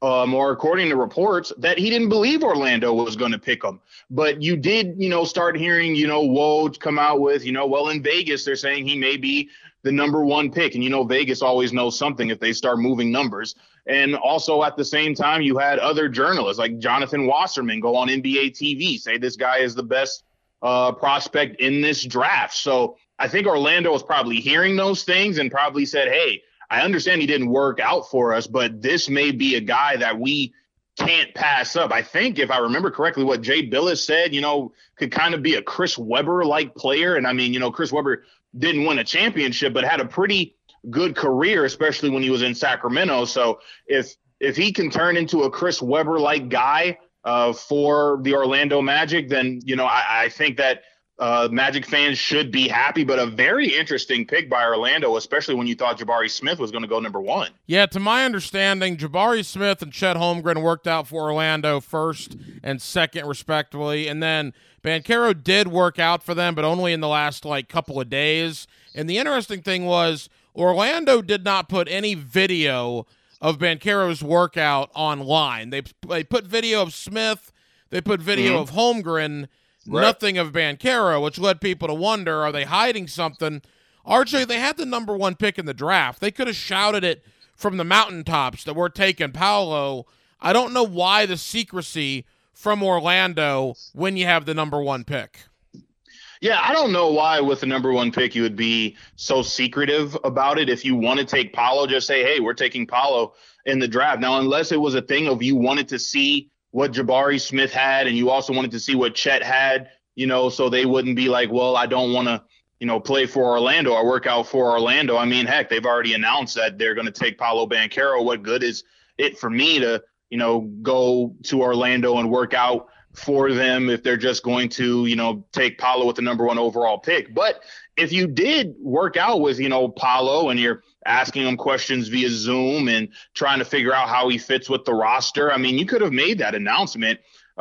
G: or according to reports, that he didn't believe Orlando was going to pick him. But you did, start hearing, Woj come out with, well, in Vegas, they're saying he may be the number 1 pick. And, Vegas always knows something if they start moving numbers. And also at the same time, you had other journalists like Jonathan Wasserman go on NBA TV, say this guy is the best prospect in this draft. So I think Orlando was probably hearing those things and probably said, hey, I understand he didn't work out for us, but this may be a guy that we can't pass up. I think if I remember correctly, what Jay Billis said, could kind of be a Chris Webber-like player. And I mean, Chris Webber didn't win a championship, but had a pretty good career, especially when he was in Sacramento. So if he can turn into a Chris Webber-like guy for the Orlando Magic, then, I think that Magic fans should be happy, but a very interesting pick by Orlando, especially when you thought Jabari Smith was going to go number 1.
C: Yeah, to my understanding, Jabari Smith and Chet Holmgren worked out for Orlando first and second, respectively, and then Banchero did work out for them, but only in the last, couple of days. And the interesting thing was Orlando did not put any video of Banchero's workout online. They put video of Smith, they put video of Holmgren, right. Nothing of Banchero, which led people to wonder, are they hiding something? RJ, they had the number 1 pick in the draft. They could have shouted it from the mountaintops that we're taking Paolo. I don't know why the secrecy from Orlando when you have the number 1 pick.
G: Yeah, I don't know why with the number 1 pick you would be so secretive about it. If you want to take Paolo, just say, hey, we're taking Paolo in the draft. Now, unless it was a thing of you wanted to see what Jabari Smith had and you also wanted to see what Chet had, so they wouldn't be like, well, I don't want to, play for Orlando or work out for Orlando. I mean, heck, they've already announced that they're going to take Paolo Banchero. What good is it for me to, go to Orlando and work out for them if they're just going to, take Paolo with the number 1 overall pick? But if you did work out with, Paolo and you're asking him questions via Zoom and trying to figure out how he fits with the roster, I mean, you could have made that announcement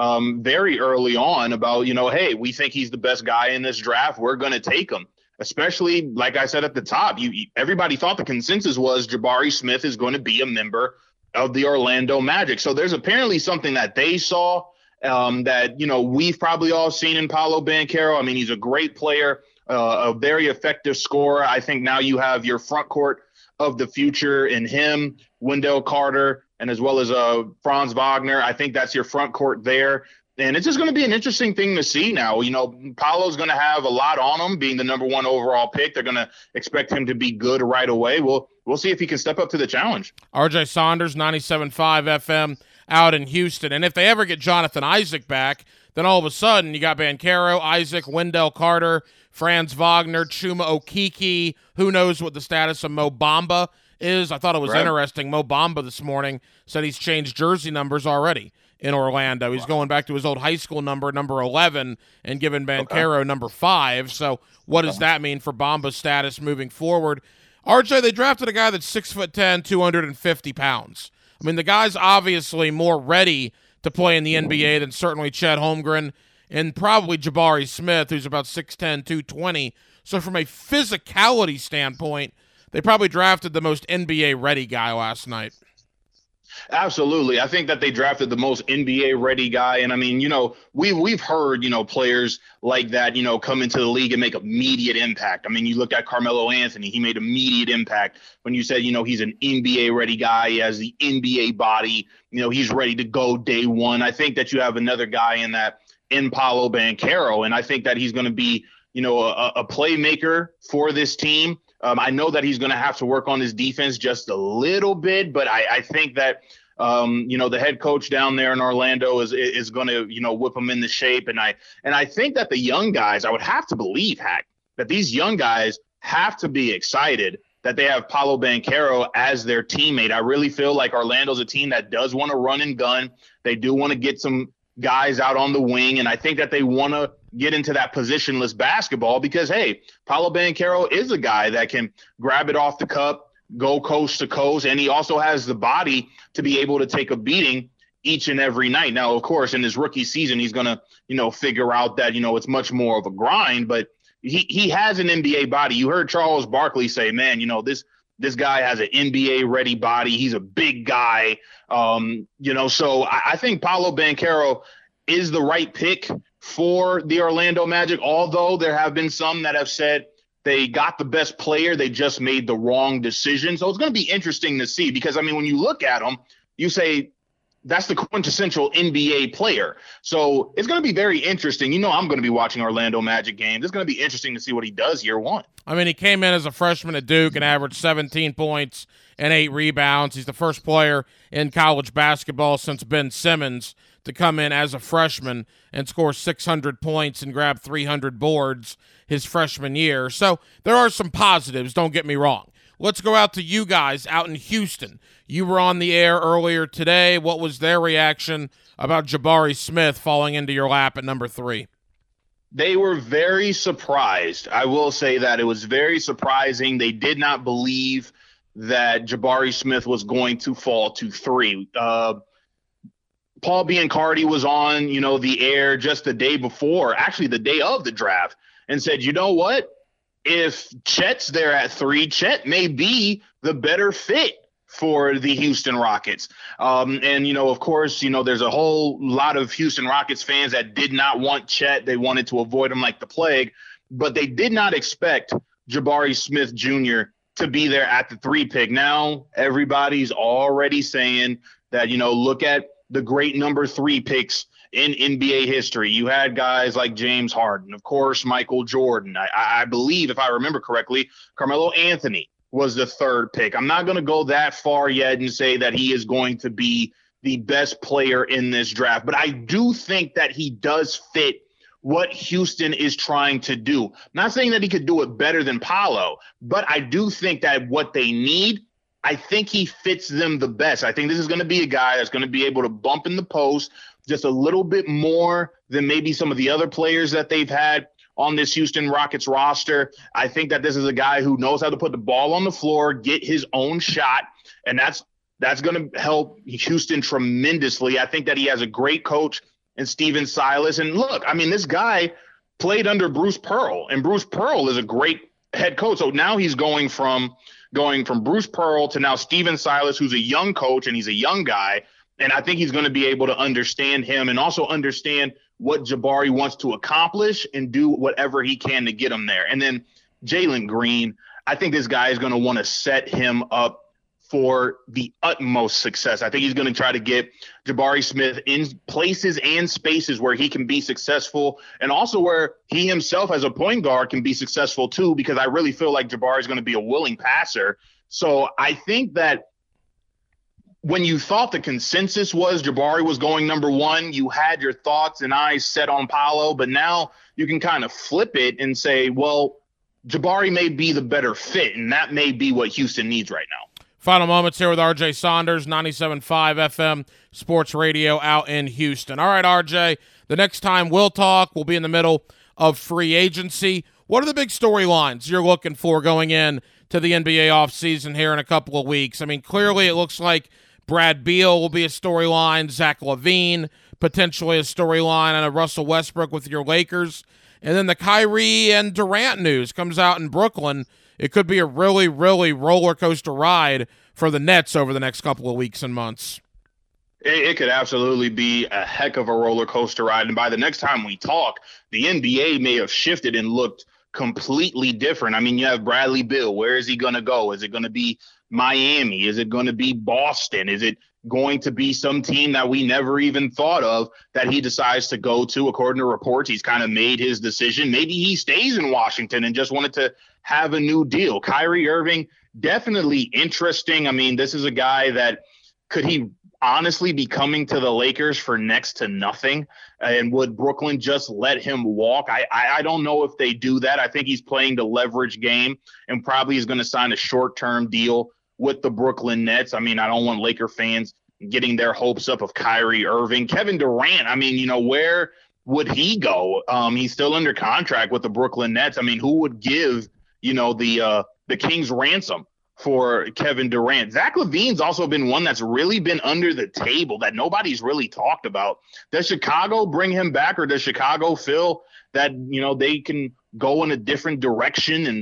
G: very early on about, hey, we think he's the best guy in this draft. We're going to take him. Especially, like I said at the top, everybody thought the consensus was Jabari Smith is going to be a member of the Orlando Magic. So there's apparently something that they saw that, we've probably all seen in Paolo Banchero. I mean, he's a great player, a very effective scorer. I think now you have your front court of the future in him, Wendell Carter, and as well as Franz Wagner. I think that's your front court there. And it's just going to be an interesting thing to see now. Paolo's going to have a lot on him being the number 1 overall pick. They're going to expect him to be good right away. We'll see if he can step up to the challenge.
C: RJ Saunders, 97.5 FM out in Houston. And if they ever get Jonathan Isaac back, then all of a sudden you got Banchero, Isaac, Wendell Carter, Franz Wagner, Chuma Okeke. Who knows what the status of Mo Bamba is? I thought it was interesting. Mo Bamba this morning said he's changed jersey numbers already in Orlando. He's going back to his old high school number 11, and giving Banchero number 5. So what does that mean for Bamba's status moving forward? RJ, they drafted a guy that's 6'10", 250 pounds. I mean, the guy's obviously more ready to play in the NBA than certainly Chet Holmgren and probably Jabari Smith, who's about 6'10", 220. So from a physicality standpoint, they probably drafted the most NBA-ready guy last night.
G: Absolutely. I think that they drafted the most NBA ready guy. And I mean, we've heard, players like that, come into the league and make immediate impact. I mean, you look at Carmelo Anthony, he made immediate impact when you said, he's an NBA ready guy. He has the NBA body, he's ready to go day one. I think that you have another guy in Paolo Banchero. And I think that he's going to be, a playmaker for this team. I know that he's going to have to work on his defense just a little bit, but I think that the head coach down there in Orlando is going to, whip him into shape. And I think that the young guys, I would have to believe, Hack, that these young guys have to be excited that they have Paolo Banchero as their teammate. I really feel like Orlando's a team that does want to run and gun. They do want to get some guys out on the wing, and I think that they want to get into that positionless basketball because, hey, Paolo Banchero is a guy that can grab it off the cup, go coast to coast, and he also has the body to be able to take a beating each and every night. Now, of course, in his rookie season, he's going to, figure out that, it's much more of a grind, but he has an NBA body. You heard Charles Barkley say, man, this guy has an NBA-ready body. He's a big guy. So I think Paolo Banchero is the right pick for the Orlando Magic, although there have been some that have said they got the best player, they just made the wrong decision. So it's going to be interesting to see because, when you look at him, you say that's the quintessential NBA player. So it's going to be very interesting. I'm going to be watching Orlando Magic games. It's going to be interesting to see what he does year one.
C: He came in as a freshman at Duke and averaged 17 points and 8 rebounds. He's the first player in college basketball since Ben Simmons to come in as a freshman and score 600 points and grab 300 boards his freshman year. So there are some positives, don't get me wrong. Let's go out to you guys out in Houston. You were on the air earlier today. What was their reaction about Jabari Smith falling into your lap at number 3?
G: They were very surprised. I will say that it was very surprising. They did not believe that Jabari Smith was going to fall to 3. Paul Biancardi was on, the air just the day before, actually the day of the draft, and said, you know what? If Chet's there at 3, Chet may be the better fit for the Houston Rockets. Of course, there's a whole lot of Houston Rockets fans that did not want Chet. They wanted to avoid him like the plague, but they did not expect Jabari Smith Jr. to be there at the 3 pick. Now everybody's already saying that, look at the great number 3 picks in NBA history. You had guys like James Harden, of course, Michael Jordan. I believe, if I remember correctly, Carmelo Anthony was the 3rd pick. I'm not going to go that far yet and say that he is going to be the best player in this draft, but I do think that he does fit what Houston is trying to do. Not saying that he could do it better than Paolo, but I do think that what they need, I think he fits them the best. I think this is going to be a guy that's going to be able to bump in the post just a little bit more than maybe some of the other players that they've had on this Houston Rockets roster. I think that this is a guy who knows how to put the ball on the floor, get his own shot, and that's going to help Houston tremendously. I think that he has a great coach in Steven Silas. And look, this guy played under Bruce Pearl, and Bruce Pearl is a great head coach. So now he's going from Bruce Pearl to now Steven Silas, who's a young coach, and he's a young guy. And I think he's going to be able to understand him and also understand what Jabari wants to accomplish and do whatever he can to get him there. And then Jalen Green, I think this guy is going to want to set him up for the utmost success. I think he's going to try to get Jabari Smith in places and spaces where he can be successful, and also where he himself as a point guard can be successful too, because I really feel like Jabari is going to be a willing passer. So I think that when you thought the consensus was Jabari was going number 1, you had your thoughts and eyes set on Paolo, but now you can kind of flip it and say, well, Jabari may be the better fit, and that may be what Houston needs right now.
C: Final moments here with RJ Saunders, 97.5 FM Sports Radio out in Houston. All right, RJ, the next time we'll talk, we'll be in the middle of free agency. What are the big storylines you're looking for going in to the NBA offseason here in a couple of weeks? Clearly it looks like Brad Beal will be a storyline, Zach LaVine, potentially a storyline, and a Russell Westbrook with your Lakers. And then the Kyrie and Durant news comes out in Brooklyn. It could be a really, really roller coaster ride for the Nets over the next couple of weeks and months.
G: It could absolutely be a heck of a roller coaster ride. And by the next time we talk, the NBA may have shifted and looked completely different. You have Bradley Beal. Where is he going to go? Is it going to be Miami? Is it going to be Boston? Is it going to be some team that we never even thought of that he decides to go to. According to reports, he's kind of made his decision. Maybe he stays in Washington and just wanted to have a new deal. Kyrie Irving, definitely interesting. I mean, this is a guy that could he honestly be coming to the Lakers for next to nothing? And would Brooklyn just let him walk? I don't know if they do that. I think he's playing the leverage game and probably is going to sign a short-term deal with the Brooklyn Nets. I mean, I don't want Laker fans getting their hopes up of Kyrie Irving. Kevin Durant, I mean, where would he go? He's still under contract with the Brooklyn Nets. I mean, who would give, the King's ransom for Kevin Durant? Zach LaVine's also been one that's really been under the table that nobody's really talked about. Does Chicago bring him back, or does Chicago feel that, they can go in a different direction and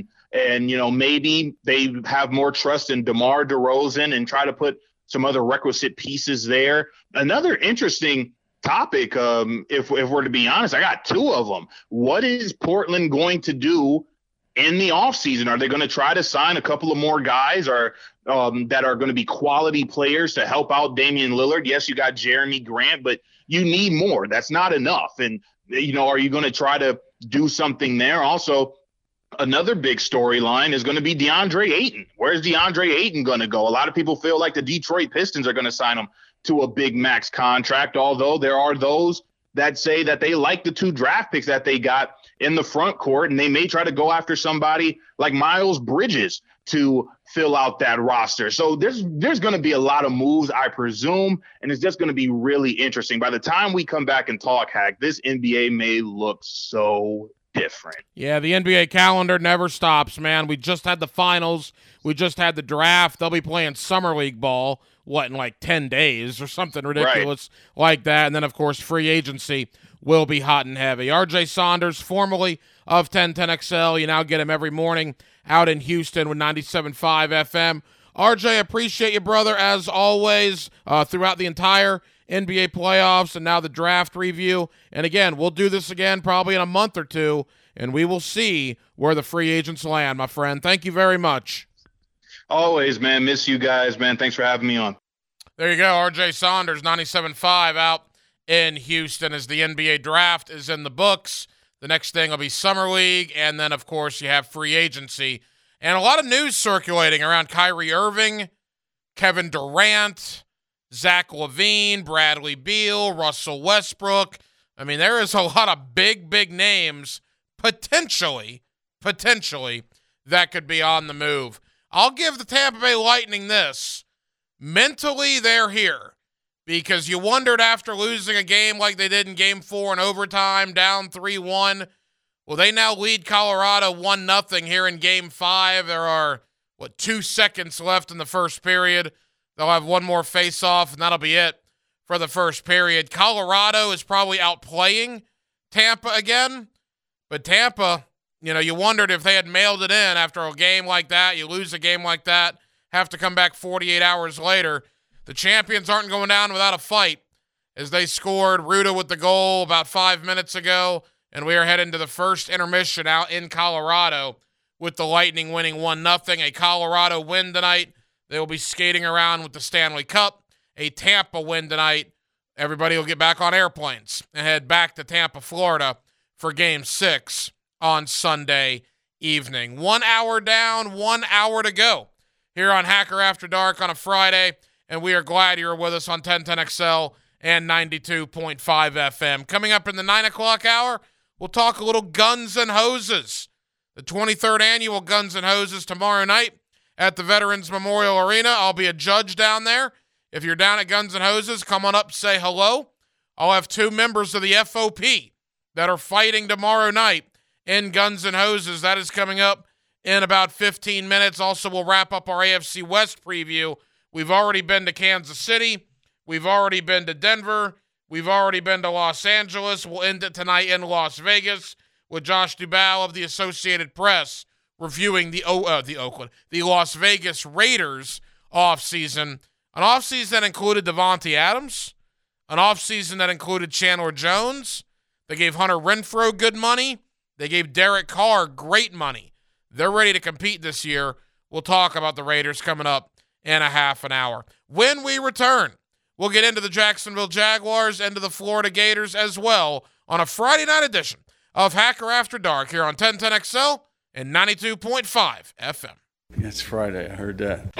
G: maybe they have more trust in DeMar DeRozan and try to put some other requisite pieces there? Another interesting topic, if we're to be honest, I got two of them. What is Portland going to do in the offseason? Are they going to try to sign a couple of more guys or that are going to be quality players to help out Damian Lillard? Yes, you got Jeremy Grant, but you need more. That's not enough. And, are you going to try to do something there? Also, another big storyline is going to be DeAndre Ayton. Where's DeAndre Ayton going to go? A lot of people feel like the Detroit Pistons are going to sign him to a big max contract, although there are those that say that they like the 2 draft picks that they got in the front court, and they may try to go after somebody like Miles Bridges to fill out that roster. So there's going to be a lot of moves, I presume, and it's just going to be really interesting. By the time we come back and talk, Hack, this NBA may look so different.
C: Yeah, the NBA calendar never stops, man. We just had the finals. We just had the draft. They'll be playing summer league ball, in like 10 days or something ridiculous like that. And then, of course, free agency will be hot and heavy. RJ Saunders, formerly of 1010XL. You now get him every morning out in Houston with 97.5 FM. RJ, appreciate you, brother, as always, throughout the entire NBA playoffs and now the draft review. And again, we'll do this again probably in a month or two, and we will see where the free agents land, my friend. Thank you very much.
G: Always, man. Miss you guys, man. Thanks for having me on.
C: There you go. RJ Saunders, 97.5 out in Houston as the NBA draft is in the books. The next thing will be Summer League, and then, of course, you have free agency. And a lot of news circulating around Kyrie Irving, Kevin Durant, Zach LaVine, Bradley Beal, Russell Westbrook. I mean, there is a lot of big, big names potentially that could be on the move. I'll give the Tampa Bay Lightning this. Mentally, they're here because you wondered after losing a game like they did in Game 4 in overtime, down 3-1. Well, they now lead Colorado 1-0 here in Game 5. There are, 2 seconds left in the first period. They'll have one more face-off, and that'll be it for the first period. Colorado is probably outplaying Tampa again, but Tampa, you wondered if they had mailed it in after a game like that. You lose a game like that, have to come back 48 hours later. The champions aren't going down without a fight as they scored Ruda with the goal about 5 minutes ago, and we are heading to the first intermission out in Colorado with the Lightning winning 1-0. A Colorado win tonight. They will be skating around with the Stanley Cup. A Tampa win tonight. Everybody will get back on airplanes and head back to Tampa, Florida for Game 6 on Sunday evening. 1 hour down, 1 hour to go here on Hacker After Dark on a Friday, and we are glad you're with us on 1010XL and 92.5 FM. Coming up in the 9 o'clock hour, we'll talk a little Guns and Hoses. The 23rd annual Guns and Hoses tomorrow night at the Veterans Memorial Arena. I'll be a judge down there. If you're down at Guns and Hoses, come on up, say hello. I'll have 2 members of the FOP that are fighting tomorrow night in Guns and Hoses. That is coming up in about 15 minutes. Also, we'll wrap up our AFC West preview. We've already been to Kansas City. We've already been to Denver. We've already been to Los Angeles. We'll end it tonight in Las Vegas with Josh Dubow of the Associated Press reviewing the Las Vegas Raiders offseason. An offseason that included Devontae Adams. An offseason that included Chandler Jones. They gave Hunter Renfrow good money. They gave Derek Carr great money. They're ready to compete this year. We'll talk about the Raiders coming up in a half an hour. When we return, We'll get into the Jacksonville Jaguars and to the Florida Gators as well on a Friday night edition of Hacker After Dark here on 1010XL and 92.5 FM.
D: It's Friday. I heard that.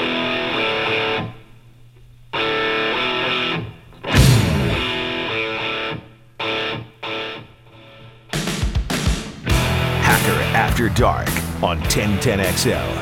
B: Hacker After Dark on 1010XL.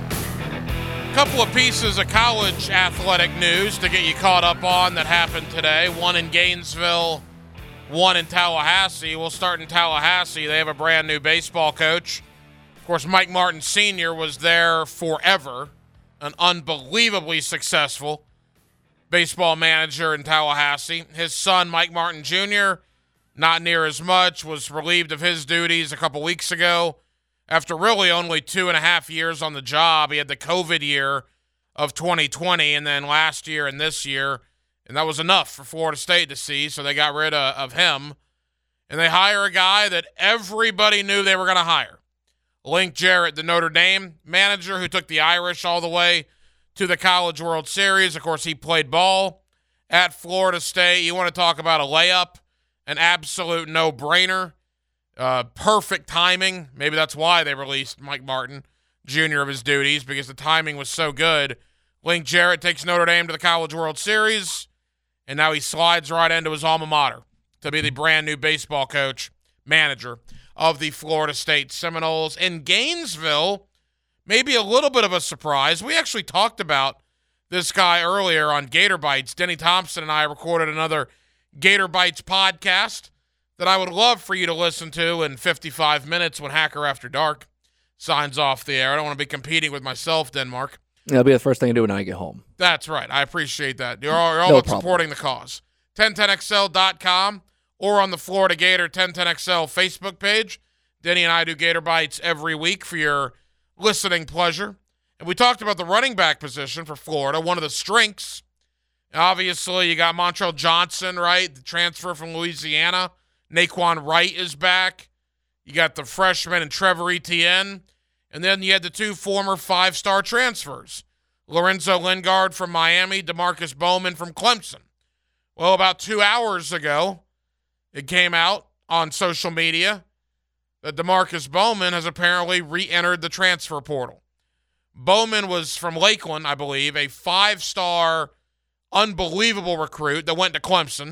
C: Couple of pieces of college athletic news to get you caught up on that happened today. One in Gainesville, one in Tallahassee. We'll start in Tallahassee. They have a brand new baseball coach. Of course, Mike Martin Sr. was there forever, an unbelievably successful baseball manager in Tallahassee. His son, Mike Martin Jr., not near as much, was relieved of his duties a couple weeks ago. After really only 2.5 years on the job, he had the COVID year of 2020 and then last year and this year, and that was enough for Florida State to see, so they got rid of him. And they hire a guy that everybody knew they were going to hire. Link Jarrett, the Notre Dame manager who took the Irish all the way to the College World Series. Of course, he played ball at Florida State. You want to talk about a layup, an absolute no-brainer. Perfect timing. Maybe that's why they released Mike Martin Jr. of his duties, because the timing was so good. Link Jarrett takes Notre Dame to the College World Series, and now he slides right into his alma mater to be the brand new baseball coach, manager of the Florida State Seminoles. In Gainesville, maybe a little bit of a surprise. We actually talked about this guy earlier on Gator Bites. Denny Thompson and I recorded another Gator Bites podcast that I would love for you to listen to in 55 minutes when Hacker After Dark signs off the air. I don't want to be competing with myself, Denmark.
H: That'll be the first thing I do when I get home.
C: That's right. I appreciate that. You're all about supporting the cause. 1010XL.com or on the Florida Gator 1010XL Facebook page. Denny and I do Gator Bites every week for your listening pleasure. And we talked about the running back position for Florida, one of the strengths. Obviously, you got Montrell Johnson, right? The transfer from Louisiana. Naquan Wright is back. You got the freshman and Trevor Etienne. And then you had the two former five-star transfers. Lorenzo Lingard from Miami, DeMarcus Bowman from Clemson. Well, about 2 hours ago, it came out on social media that DeMarcus Bowman has apparently re-entered the transfer portal. Bowman was from Lakeland, I believe, a five-star, unbelievable recruit that went to Clemson.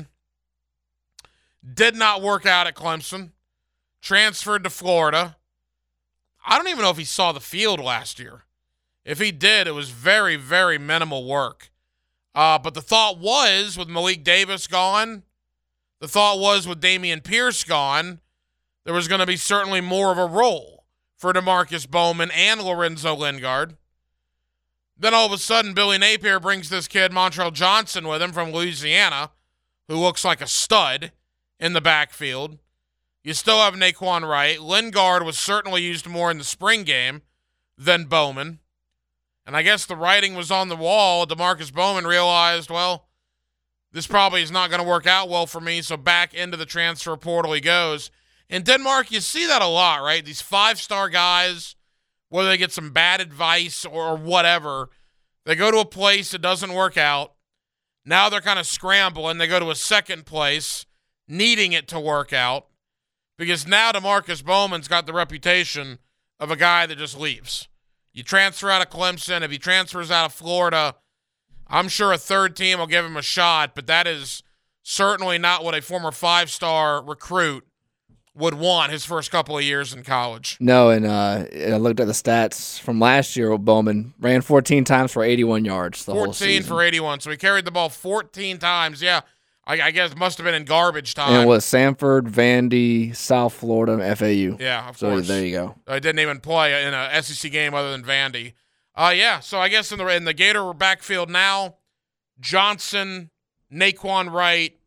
C: Did not work out at Clemson. Transferred to Florida. I don't even know if he saw the field last year. If he did, it was very, very minimal work. But the thought was, with Malik Davis gone, the thought was with Dameon Pierce gone, there was going to be certainly more of a role for DeMarcus Bowman and Lorenzo Lingard. Then all of a sudden, Billy Napier brings this kid, Montrell Johnson, with him from Louisiana, who looks like a stud in the backfield. You still have Naquan Wright. Lingard was certainly used more in the spring game than Bowman. And I guess the writing was on the wall. DeMarcus Bowman realized, well, this probably is not going to work out well for me, so back into the transfer portal he goes. In Denmark, you see that a lot, right? These five-star guys, whether they get some bad advice or whatever, they go to a place that doesn't work out. Now they're kind of scrambling. They go to a second place, needing it to work out, because now DeMarcus Bowman's got the reputation of a guy that just leaves. You transfer out of Clemson. If he transfers out of Florida, I'm sure a third team will give him a shot, but that is certainly not what a former five-star recruit would want his first couple of years in college.
H: No, and I looked at the stats from last year. Bowman ran 14 times for 81 yards the whole season.
C: 14 for 81, so he carried the ball 14 times. Yeah, I guess it must have been in garbage time.
H: And it was Samford, Vandy, South Florida, and FAU.
C: Yeah, of
H: so
C: course.
H: There you go.
C: I didn't even play in a SEC game other than Vandy. Yeah, so I guess in the Gator backfield now, Johnson, Naquan Wright,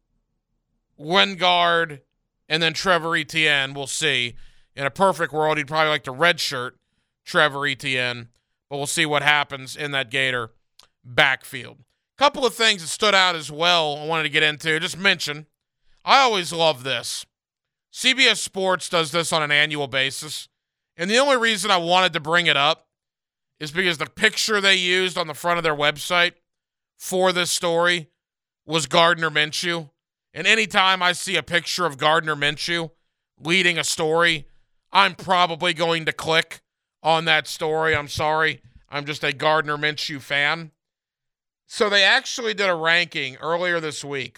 C: Lingard, and then Trevor Etienne. We'll see. In a perfect world, he'd probably like to redshirt Trevor Etienne, but we'll see what happens in that Gator backfield. Couple of things that stood out as well I wanted to get into. Just mention, I always love this. CBS Sports does this on an annual basis, and the only reason I wanted to bring it up is because the picture they used on the front of their website for this story was Gardner Minshew. And anytime I see a picture of Gardner Minshew leading a story, I'm probably going to click on that story. I'm sorry. I'm just a Gardner Minshew fan. So they actually did a ranking earlier this week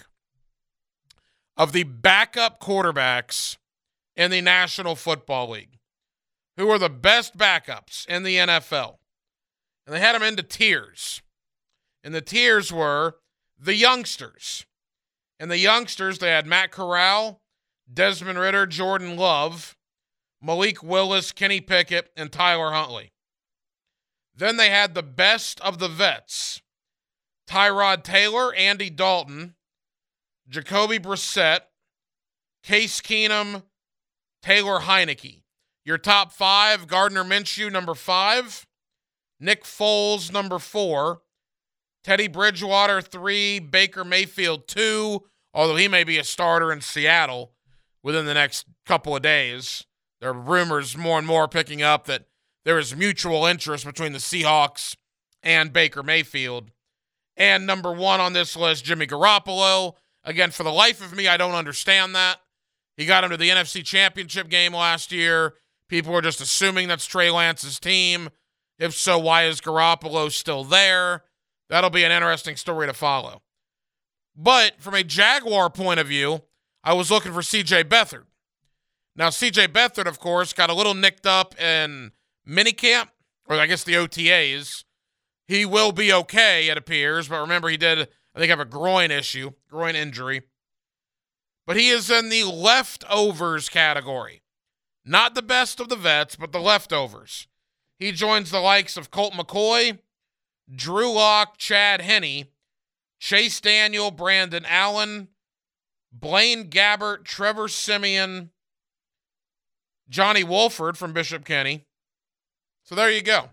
C: of the backup quarterbacks in the National Football League. Who are the best backups in the NFL? And they had them into tiers. And the tiers were the youngsters. And the youngsters, they had Matt Corral, Desmond Ridder, Jordan Love, Malik Willis, Kenny Pickett, and Tyler Huntley. Then they had the best of the vets. Tyrod Taylor, Andy Dalton, Jacoby Brissett, Case Keenum, Taylor Heineke. Your top 5, Gardner Minshew, number 5. Nick Foles, number 4. Teddy Bridgewater, 3. Baker Mayfield, 2. Although he may be a starter in Seattle within the next couple of days. There are rumors more and more picking up that there is mutual interest between the Seahawks and Baker Mayfield. And number 1 on this list, Jimmy Garoppolo. Again, for the life of me, I don't understand that. He got him to the NFC Championship game last year. People are just assuming that's Trey Lance's team. If so, why is Garoppolo still there? That'll be an interesting story to follow. But from a Jaguar point of view, I was looking for C.J. Beathard. Now, C.J. Beathard, of course, got a little nicked up in minicamp, or I guess the OTAs. He will be okay, it appears, but remember he did, I think, have a groin injury. But he is in the leftovers category. Not the best of the vets, but the leftovers. He joins the likes of Colt McCoy, Drew Lock, Chad Henne, Chase Daniel, Brandon Allen, Blaine Gabbert, Trevor Siemian, Johnny Wolford from Bishop Kenny. So there you go.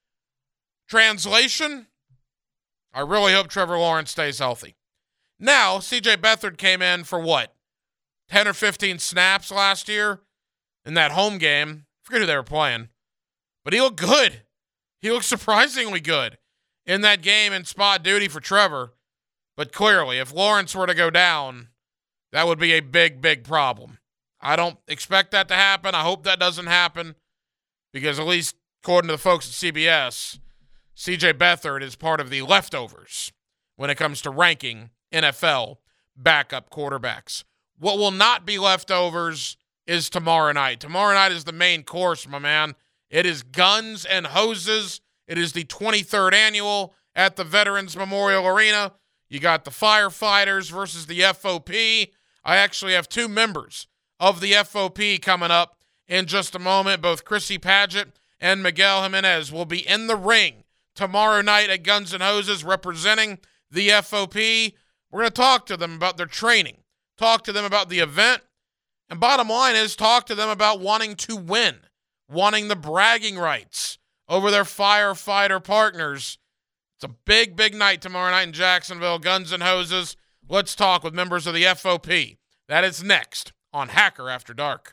C: Translation, I really hope Trevor Lawrence stays healthy. Now, C.J. Beathard came in for what? 10 or 15 snaps last year in that home game. I forget who they were playing. But he looked good. He looked surprisingly good in that game in spot duty for Trevor. But clearly, if Lawrence were to go down, that would be a big, big problem. I don't expect that to happen. I hope that doesn't happen because at least according to the folks at CBS, C.J. Beathard is part of the leftovers when it comes to ranking NFL backup quarterbacks. What will not be leftovers is tomorrow night. Tomorrow night is the main course, my man. It is Guns and Hoses. It is the 23rd annual at the Veterans Memorial Arena. You got the Firefighters versus the FOP. I actually have 2 members of the FOP coming up in just a moment. Both Chrissy Paget and Miguel Jimenez will be in the ring tomorrow night at Guns N' Hoses representing the FOP. We're going to talk to them about their training, talk to them about the event, and bottom line is talk to them about wanting to win, wanting the bragging rights over their firefighter partners. It's a big, big night tomorrow night in Jacksonville. Guns N' Hoses. Let's talk with members of the FOP. That is next on Hacker After Dark.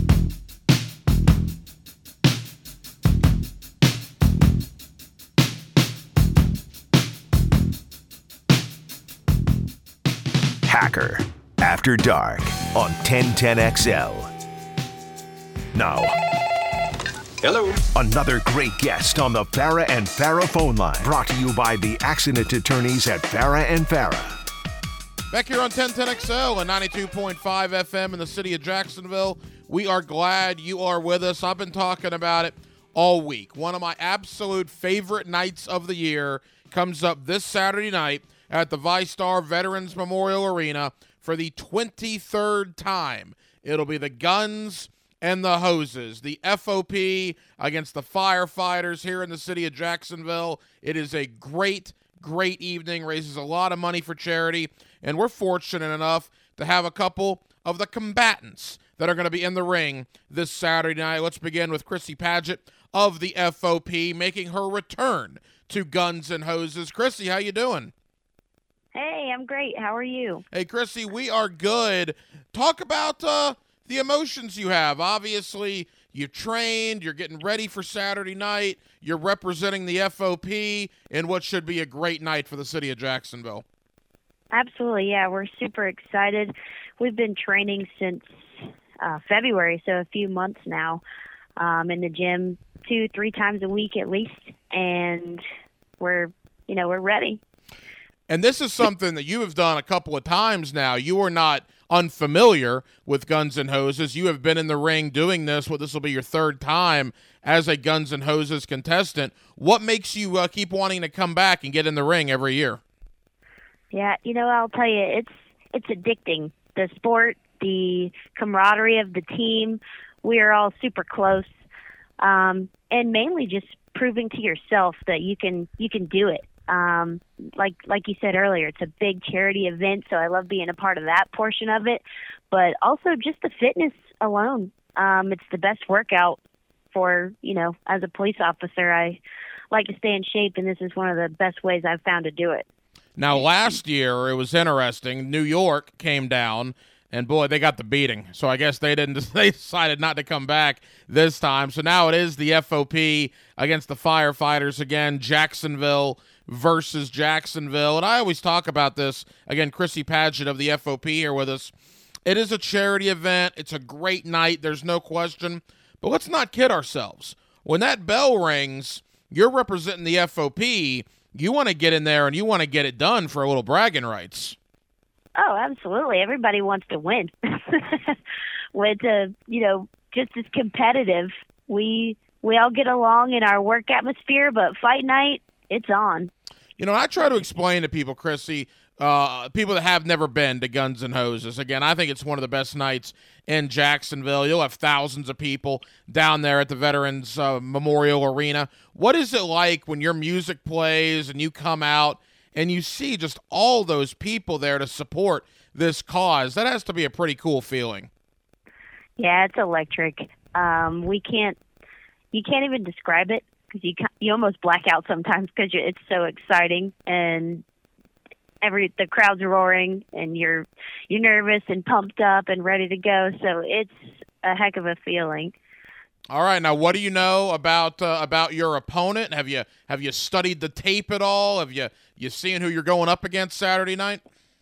B: Hacker After Dark on 1010XL. Now,
E: Hello.
B: another great guest on the Farah and Farah phone line. Brought to you by the accident attorneys at Farah and Farah.
C: Back here on 1010XL and 92.5 FM in the city of Jacksonville. We are glad you are with us. I've been talking about it all week. One of my absolute favorite nights of the year comes up this Saturday night at the VyStar Veterans Memorial Arena for the 23rd time. It'll be the Guns and the Hoses, the FOP against the Firefighters here in the city of Jacksonville. It is a great, great evening, raises a lot of money for charity, and we're fortunate enough to have a couple of the combatants that are going to be in the ring this Saturday night. Let's begin with Chrissy Paget of the FOP making her return to Guns and Hoses. Chrissy, how you doing?
I: Hey, I'm great. How are you?
C: Hey, Chrissy, we are good. Talk about the emotions you have. Obviously, you trained, you're getting ready for Saturday night, you're representing the FOP in what should be a great night for the city of Jacksonville.
I: Absolutely, yeah. We're super excited. We've been training since February, so a few months now, in the gym 2-3 times a week at least, and we're ready.
C: And this is something that you have done a couple of times now. You are not unfamiliar with Guns N' Hoses. You have been in the ring doing this. Well, this will be your third time as a Guns N' Hoses contestant. What makes you keep wanting to come back and get in the ring every year?
I: Yeah, I'll tell you, it's addicting. The sport, the camaraderie of the team, we are all super close, and mainly just proving to yourself that you can do it. Like you said earlier, it's a big charity event, so I love being a part of that portion of it. But also just the fitness alone, it's the best workout for, as a police officer. I like to stay in shape, and this is one of the best ways I've found to do it.
C: Now, last year, it was interesting. New York came down, and boy, they got the beating. So I guess they decided not to come back this time. So now it is the FOP against the firefighters again, Jacksonville versus Jacksonville. And I always talk about this. Again, Chrissy Paget of the FOP here with us. It is a charity event. It's a great night. There's no question. But let's not kid ourselves. When that bell rings, you're representing the FOP. You want to get in there and you want to get it done for a little bragging rights.
I: Oh, absolutely. Everybody wants to win. With just as competitive. We all get along in our work atmosphere, but fight night, it's on.
C: I try to explain to people, Chrissy, people that have never been to Guns N' Hoses. Again, I think it's one of the best nights in Jacksonville. You'll have thousands of people down there at the Veterans Memorial Arena. What is it like when your music plays and you come out and you see just all those people there to support this cause? That has to be a pretty cool feeling.
I: Yeah, it's electric. You can't even describe it because you almost black out sometimes because it's so exciting and the crowd's roaring and you're nervous and pumped up and ready to go. So it's a heck of a feeling.
C: All right, now what do you know about your opponent? Have you studied the tape at all? Have you seen who you're going up against Saturday night?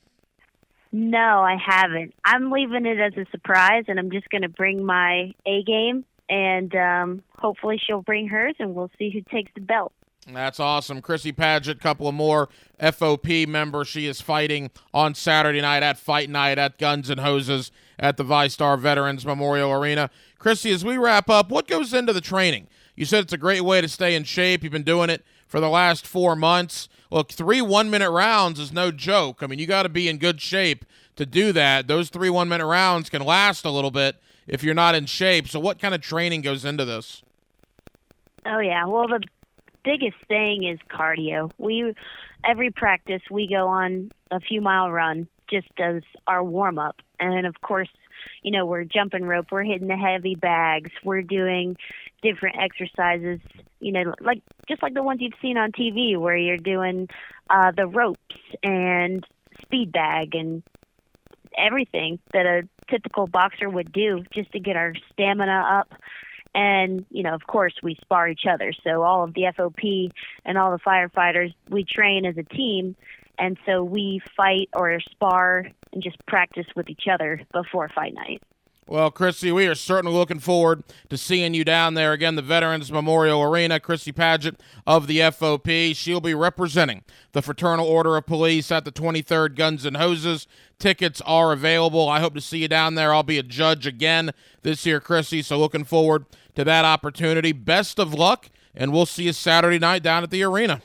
I: No, I haven't. I'm leaving it as a surprise, and I'm just going to bring my A game, and hopefully she'll bring hers, and we'll see who takes the belt.
C: That's awesome. Chrissy Paget, couple of more FOP members. She is fighting on Saturday night at Fight Night at Guns N' Hoses at the VyStar Veterans Memorial Arena. Chrissy, as we wrap up, what goes into the training? You said it's a great way to stay in shape. You've been doing it for the last 4 months. Look, 3 1-minute rounds is no joke. I mean, you got to be in good shape to do that. Those 3 1-minute rounds can last a little bit if you're not in shape. So what kind of training goes into this?
I: Oh, yeah. Well, the biggest thing is cardio. Every practice we go on a few-mile run just as our warm-up. And, of course, we're jumping rope. We're hitting the heavy bags. We're doing different exercises, just like the ones you've seen on TV where you're doing the ropes and speed bag and everything that a typical boxer would do just to get our stamina up. And, of course, we spar each other. So all of the FOP and all the firefighters, we train as a team. And so we fight or spar and just practice with each other before fight night.
C: Well, Chrissy, we are certainly looking forward to seeing you down there. Again, the Veterans Memorial Arena. Chrissy Paget of the FOP. She'll be representing the Fraternal Order of Police at the 23rd Guns N' Hoses. Tickets are available. I hope to see you down there. I'll be a judge again this year, Chrissy, so looking forward to that opportunity. Best of luck, and we'll see you Saturday night down at the arena.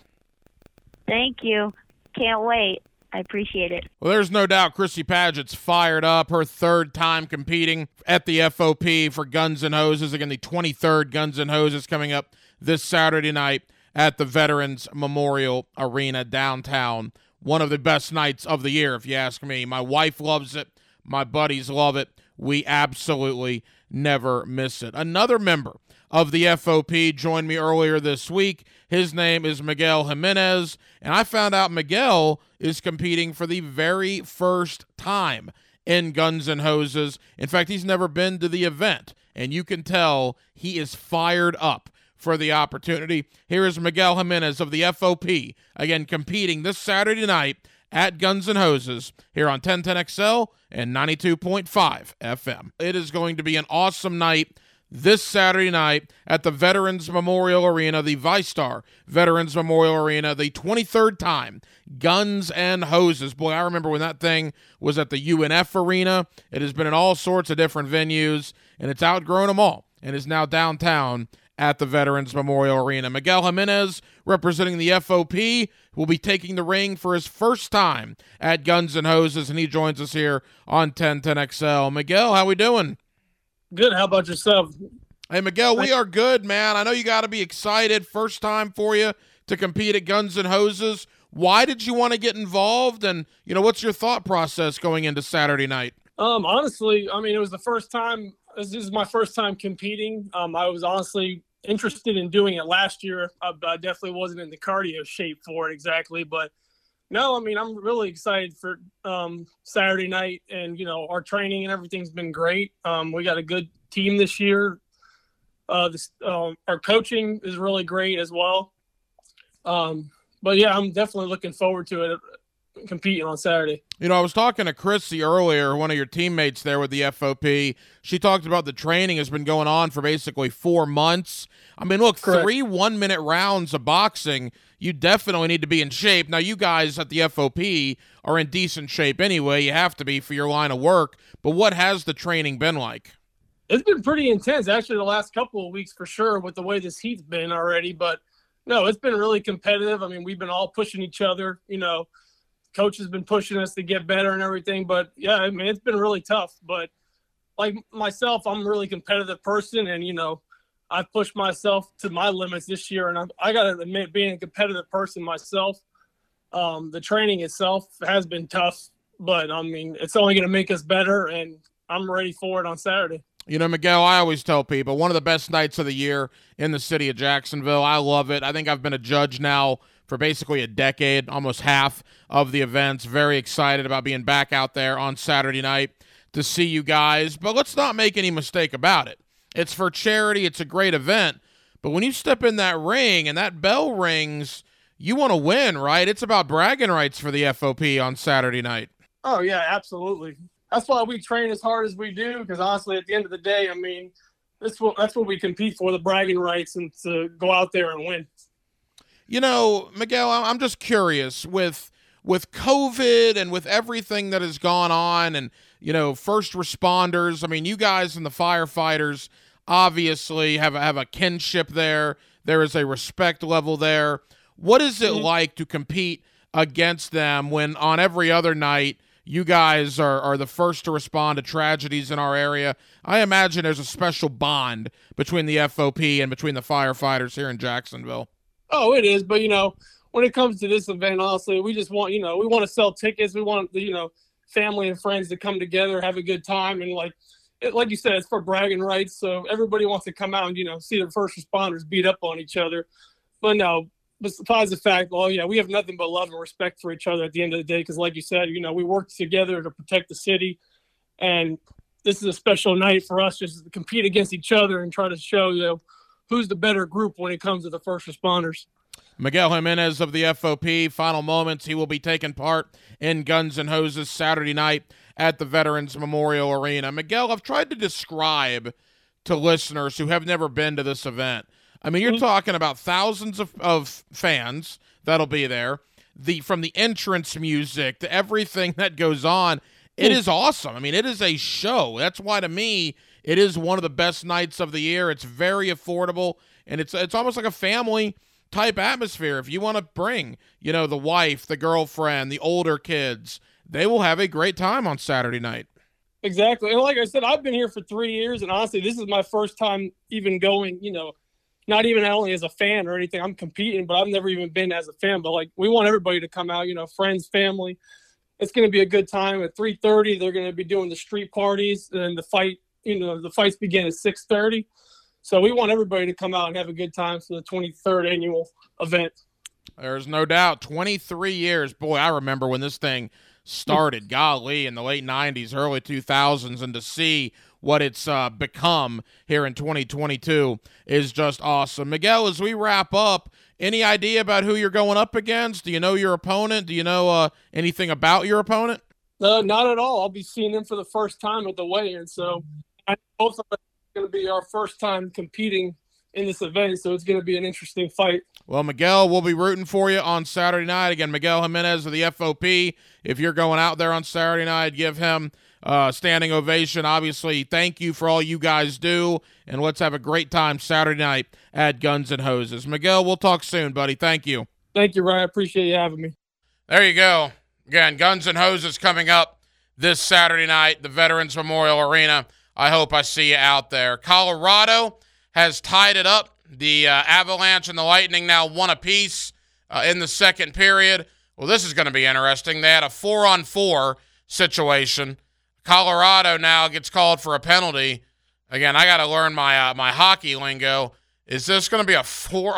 I: Thank you. Can't wait. I appreciate it.
C: Well, there's no doubt Chrissy Paget's fired up. Her third time competing at the FOP for Guns N' Hoses. Again, the 23rd Guns N' Hoses coming up this Saturday night at the Veterans Memorial Arena downtown. One of the best nights of the year, if you ask me. My wife loves it. My buddies love it. We absolutely never miss it. Another member of the FOP joined me earlier this week. His name is Miguel Jimenez, and I found out Miguel is competing for the very first time in Guns N' Hoses. In fact, he's never been to the event, and you can tell he is fired up for the opportunity. Here is Miguel Jimenez of the FOP, again competing this Saturday night at Guns N' Hoses here on 1010XL and 92.5 FM. It is going to be an awesome night this Saturday night at the Veterans Memorial Arena, the VyStar Veterans Memorial Arena, the 23rd time Guns N' Hoses. Boy, I remember when that thing was at the UNF Arena. It has been in all sorts of different venues, and it's outgrown them all and is now downtown at the Veterans Memorial Arena. Miguel Jimenez, representing the FOP, will be taking the ring for his first time at Guns N' Hoses, and he joins us here on 1010XL. Miguel, how we doing?
J: Good. How about yourself?
C: Hey, Miguel, we are good, man. I know you got to be excited. First time for you to compete at Guns N' Hoses. Why did you want to get involved, and, what's your thought process going into Saturday night?
J: Honestly, it was the first time. This is my first time competing. I was honestly interested in doing it last year. I definitely wasn't in the cardio shape for it exactly, but no, I'm really excited for Saturday night, and our training and everything's been great. We got a good team this year. Our coaching is really great as well. But yeah, I'm definitely looking forward to it, competing on Saturday.
C: I was talking to Chrissy earlier, one of your teammates there with the FOP. She talked about the training has been going on for basically 4 months. Look,
J: Correct.
C: 3 one-minute rounds of boxing, you definitely need to be in shape. Now, you guys at the FOP are in decent shape anyway. You have to be for your line of work. But what has the training been like?
J: It's been pretty intense, actually, the last couple of weeks for sure, with the way this heat's been already. But no, it's been really competitive. We've been all pushing each other. Coach has been pushing us to get better and everything. But yeah, it's been really tough. But like myself, I'm a really competitive person, and I've pushed myself to my limits this year, and I got to admit, being a competitive person myself, the training itself has been tough, but it's only going to make us better, and I'm ready for it on Saturday.
C: Miguel, I always tell people, one of the best nights of the year in the city of Jacksonville. I love it. I think I've been a judge now for basically a decade, almost half of the events. Very excited about being back out there on Saturday night to see you guys. But let's not make any mistake about it. It's for charity. It's a great event. But when you step in that ring and that bell rings, you want to win, right? It's about bragging rights for the FOP on Saturday night.
J: Oh, yeah, absolutely. That's why we train as hard as we do, because honestly, at the end of the day, that's what we compete for, the bragging rights, and to go out there and win.
C: Miguel, I'm just curious, with COVID and with everything that has gone on, and, first responders, you guys and the firefighters obviously have a kinship there. There is a respect level there. What is it like to compete against them when on every other night you guys are the first to respond to tragedies in our area? I imagine there's a special bond between the FOP and between the firefighters here in Jacksonville.
J: Oh, it is. But, when it comes to this event, honestly, we just want, we want to sell tickets. We want, family and friends to come together, have a good time. And like you said, it's for bragging rights. So everybody wants to come out and, see the first responders beat up on each other. But no, besides the fact, we have nothing but love and respect for each other at the end of the day. Because like you said, we work together to protect the city. And this is a special night for us just to compete against each other and try to show, who's the better group when it comes to the first responders.
C: Miguel Jimenez of the FOP, final moments. He will be taking part in Guns N' Hoses Saturday night at the Veterans Memorial Arena. Miguel, I've tried to describe to listeners who have never been to this event. You're talking about thousands of fans that'll be there. From the entrance music to everything that goes on, it is awesome. It is a show. That's why, to me, it is one of the best nights of the year. It's very affordable, and it's almost like a family type atmosphere. If you want to bring, the wife, the girlfriend, the older kids, they will have a great time on Saturday night.
J: Exactly. And like I said, I've been here for 3 years, and honestly, this is my first time even going, not even only as a fan or anything. I'm competing, but I've never even been as a fan. But we want everybody to come out, friends, family. It's going to be a good time. At 3:30, they're going to be doing the street parties, and the fights begin at 6:30. So we want everybody to come out and have a good time for the 23rd annual event.
C: There's no doubt. 23 years. Boy, I remember when this thing started, golly, in the late 90s, early 2000s, and to see what it's become here in 2022 is just awesome. Miguel, as we wrap up, Any idea about who you're going up against? Do you know your opponent? Do you know anything about your opponent?
J: Not at all. I'll be seeing him for the first time at the weigh-in, so I know both of us are going to be our first time competing in this event, so it's going to be an interesting fight.
C: Well, Miguel, we'll be rooting for you on Saturday night. Again, Miguel Jimenez of the FOP. If you're going out there on Saturday night, give him a standing ovation. Obviously, thank you for all you guys do, and let's have a great time Saturday night at Guns N' Hoses. Miguel, we'll talk soon, buddy. Thank you.
J: Thank you, Ryan. I appreciate you having me.
C: There you go. Again, Guns N' Hoses coming up this Saturday night, the Veterans Memorial Arena. I hope I see you out there. Colorado has tied it up. The Avalanche and the Lightning now 1 apiece in the second period. Well, this is going to be interesting. They had a 4-on-4 situation. Colorado now gets called for a penalty. Again, I got to learn my my hockey lingo. Is this going to be a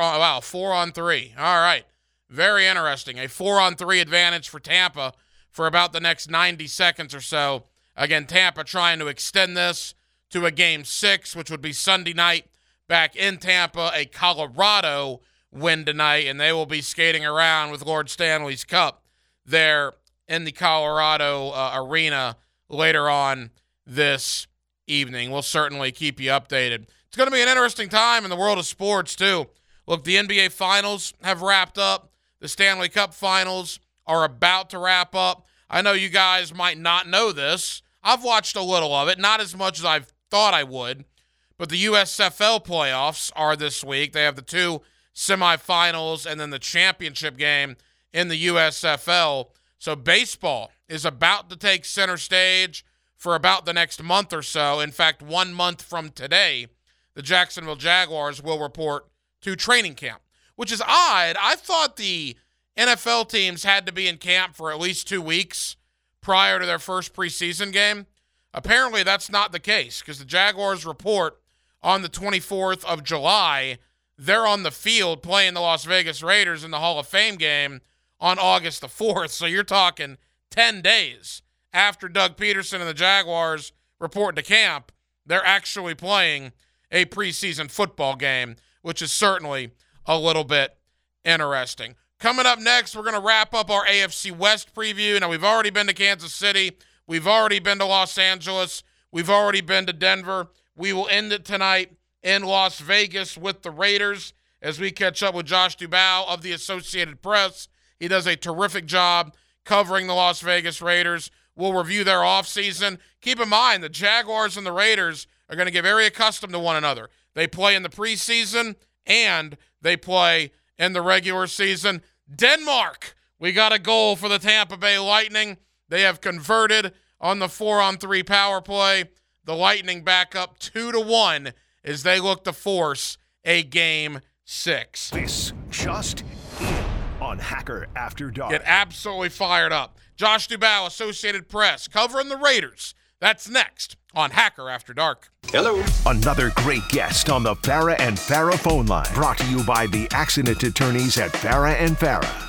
C: 4-on-3? All right. Very interesting. A 4-on-3 advantage for Tampa for about the next 90 seconds or so. Again, Tampa trying to extend this to a Game 6, which would be Sunday night back in Tampa. A Colorado win tonight, and they will be skating around with Lord Stanley's Cup there in the Colorado arena later on this evening. We'll certainly keep you updated. It's going to be an interesting time in the world of sports, too. Look, the NBA Finals have wrapped up. The Stanley Cup Finals are about to wrap up. I know you guys might not know this. I've watched a little of it, not as much as I thought I would. But the USFL playoffs are this week. They have the 2 semifinals and then the championship game in the USFL. So baseball is about to take center stage for about the next month or so. In fact, 1 month from today, the Jacksonville Jaguars will report to training camp, which is odd. I thought the NFL teams had to be in camp for at least 2 weeks prior to their first preseason game. Apparently, that's not the case because the Jaguars report on the 24th of July. They're on the field playing the Las Vegas Raiders in the Hall of Fame game on August the 4th. So you're talking 10 days after Doug Peterson and the Jaguars report to camp, they're actually playing a preseason football game, which is certainly a little bit interesting. Coming up next, we're going to wrap up our AFC West preview. Now, we've already been to Kansas City. We've already been to Los Angeles. We've already been to Denver. We will end it tonight in Las Vegas with the Raiders as we catch up with Josh Dubow of the Associated Press. He does a terrific job covering the Las Vegas Raiders. We'll review their offseason. Keep in mind, the Jaguars and the Raiders are going to get very accustomed to one another. They play in the preseason and they play in the regular season. Denmark, we got a goal for the Tampa Bay Lightning. They have converted on the 4-on-3 power play. The Lightning back up 2-1 as they look to force a Game 6.
B: This just in on Hacker After Dark.
C: Get absolutely fired up. Josh Dubow, Associated Press, covering the Raiders. That's next on Hacker After Dark.
E: Hello.
B: Another great guest on the Farah and Farah phone line. Brought to you by the accident attorneys at Farah and Farah.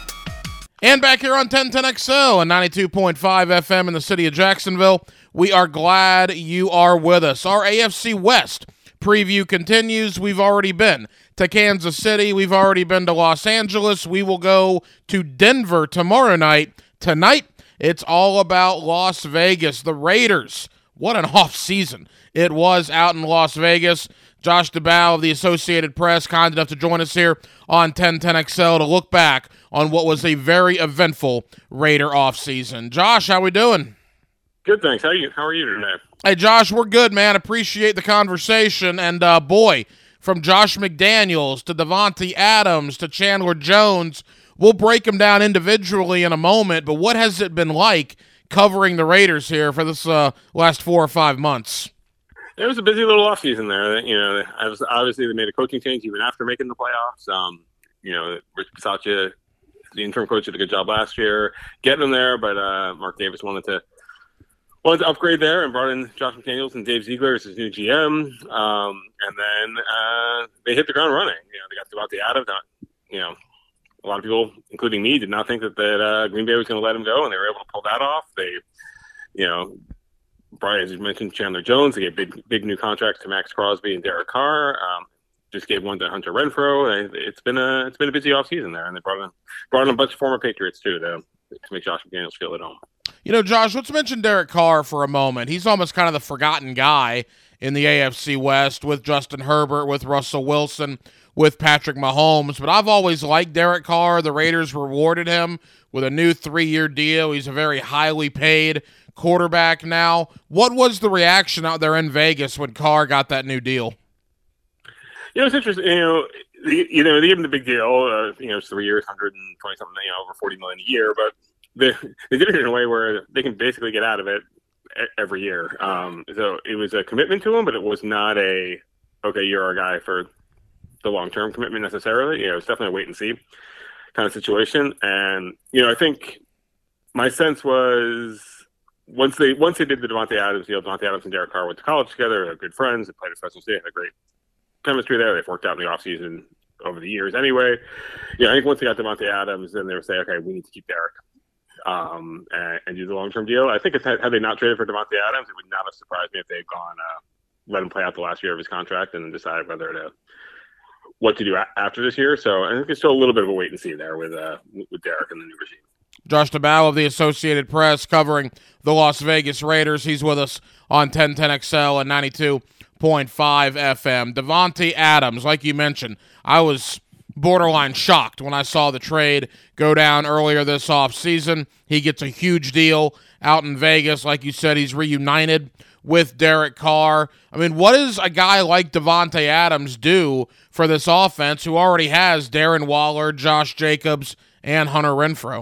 C: And back here on 1010XL and 92.5 FM in the city of Jacksonville, we are glad you are with us. Our AFC West preview continues. We've already been to Kansas City. We've already been to Los Angeles. We will go to Denver tomorrow night. Tonight, it's all about Las Vegas. The Raiders, what an off season it was out in Las Vegas. Josh Dubow of the Associated Press, kind enough to join us here on 1010XL to look back on what was a very eventful Raider offseason. Josh, how we doing?
K: Good, thanks. How are you today?
C: Hey, Josh, we're good, man. Appreciate the conversation. And, boy, from Josh McDaniels to Davante Adams to Chandler Jones, we'll break them down individually in a moment. But what has it been like covering the Raiders here for this last 4 or 5 months?
K: It was a busy little offseason there. You know, obviously they made a coaching change even after making the playoffs. You know, Rich Bisaccia, the interim coach, did a good job last year getting them there, but Mark Davis wanted to upgrade there and brought in Josh McDaniels and Dave Ziegler as his new GM. And then they hit the ground running. You know, they got Davante Adams. You know, a lot of people, including me, did not think that Green Bay was going to let him go, and they were able to pull that off. They, you know, Brian, as you mentioned, Chandler Jones, they gave big new contracts to Max Crosby and Derek Carr. just gave one to Hunter Renfrow. It's been a busy offseason there, and they brought in a bunch of former Patriots too to make Josh McDaniels feel at home.
C: You know, Josh, let's mention Derek Carr for a moment. He's almost kind of the forgotten guy in the AFC West with Justin Herbert, with Russell Wilson, with Patrick Mahomes. But I've always liked Derek Carr. The Raiders rewarded him with a new 3-year deal. He's a very highly paid quarterback now. What was the reaction out there in Vegas when Carr got that new deal?
K: It's interesting. They gave him the big deal. It's 3 years, 120 something, over $40 million a year. But they did it in a way where they can basically get out of it every year. So it was a commitment to him, but it was not okay, you're our guy for the long-term commitment necessarily. It's definitely a wait and see kind of situation. And, I think my sense was once they did the Davante Adams deal, Davante Adams and Derek Carr went to college together. They're good friends. They played at Fresno State, had a great chemistry there. They've worked out in the offseason over the years anyway. I think once they got Davante Adams, then they would say, okay, we need to keep Derek and do the long-term deal. I think had they not traded for Davante Adams, it would not have surprised me if they had gone let him play out the last year of his contract and then decide what to do after this year. So I think it's still a little bit of a wait and see there with Derek and the new regime.
C: Josh DeBow of the Associated Press covering the Las Vegas Raiders. He's with us on 1010XL and 92.5 FM. Davante Adams, like you mentioned, I was borderline shocked when I saw the trade go down earlier this offseason. He gets a huge deal out in Vegas. Like you said, he's reunited with Derek Carr. I mean, what does a guy like Davante Adams do for this offense who already has Darren Waller, Josh Jacobs, and Hunter Renfrow?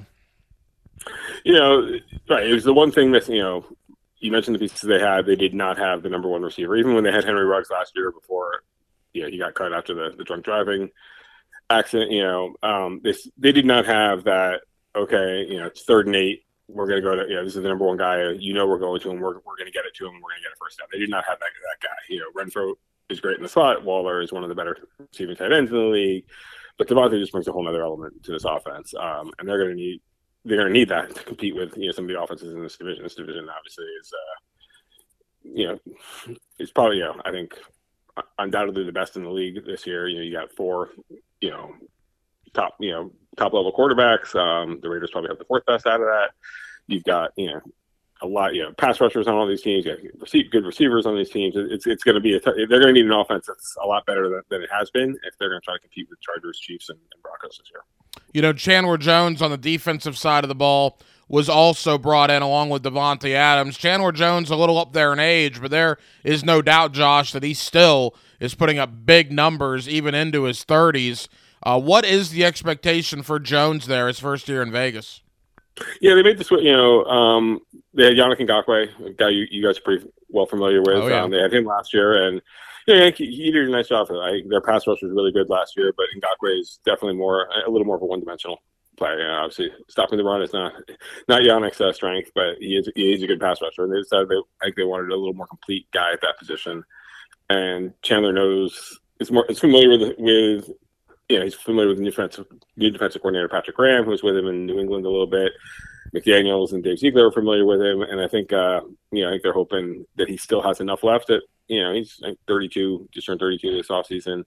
K: Right. It was the one thing that, you mentioned the pieces they had. They did not have the number one receiver. Even when they had Henry Ruggs last year before, he got cut after the drunk driving accident, they did not have that, it's 3rd and 8. We're going to go to, this is the number one guy. We're going to him. We're going to get it to him. We're going to get it first down. They did not have that guy. Renfrow is great in the slot. Waller is one of the better receiving tight ends in the league. But Davante just brings a whole other element to this offense. And they're going to need that to compete with, some of the offenses in this division. This division obviously is, it's probably, I think undoubtedly the best in the league this year. You got 4, top level quarterbacks. The Raiders probably have the 4th best out of that. You've got, a lot, pass rushers on all these teams. You got good receivers on these teams. It's going to be they're going to need an offense that's a lot better than it has been if they're going to try to compete with Chargers, Chiefs, and Broncos this year.
C: Chandler Jones on the defensive side of the ball was also brought in along with Davante Adams. Chandler Jones a little up there in age, but there is no doubt, Josh, that he still is putting up big numbers even into his 30s. What is the expectation for Jones there his first year in Vegas?
K: Yeah, they made this. They had Yannick Ngakoue, a guy you guys are pretty well familiar with.
C: Oh, yeah.
K: They had him last year, and he did a nice job. Their pass rush was really good last year, but Ngakoue is definitely a little more of a one-dimensional player. Obviously, stopping the run is not Yannick's strength, but he is a good pass rusher. And they decided they wanted a little more complete guy at that position. And Chandler is familiar with. He's familiar with the new defensive coordinator Patrick Graham, who was with him in New England a little bit. McDaniels and Dave Ziegler are familiar with him, and I think I think they're hoping that he still has enough left. He's 32, just turned 32 this offseason.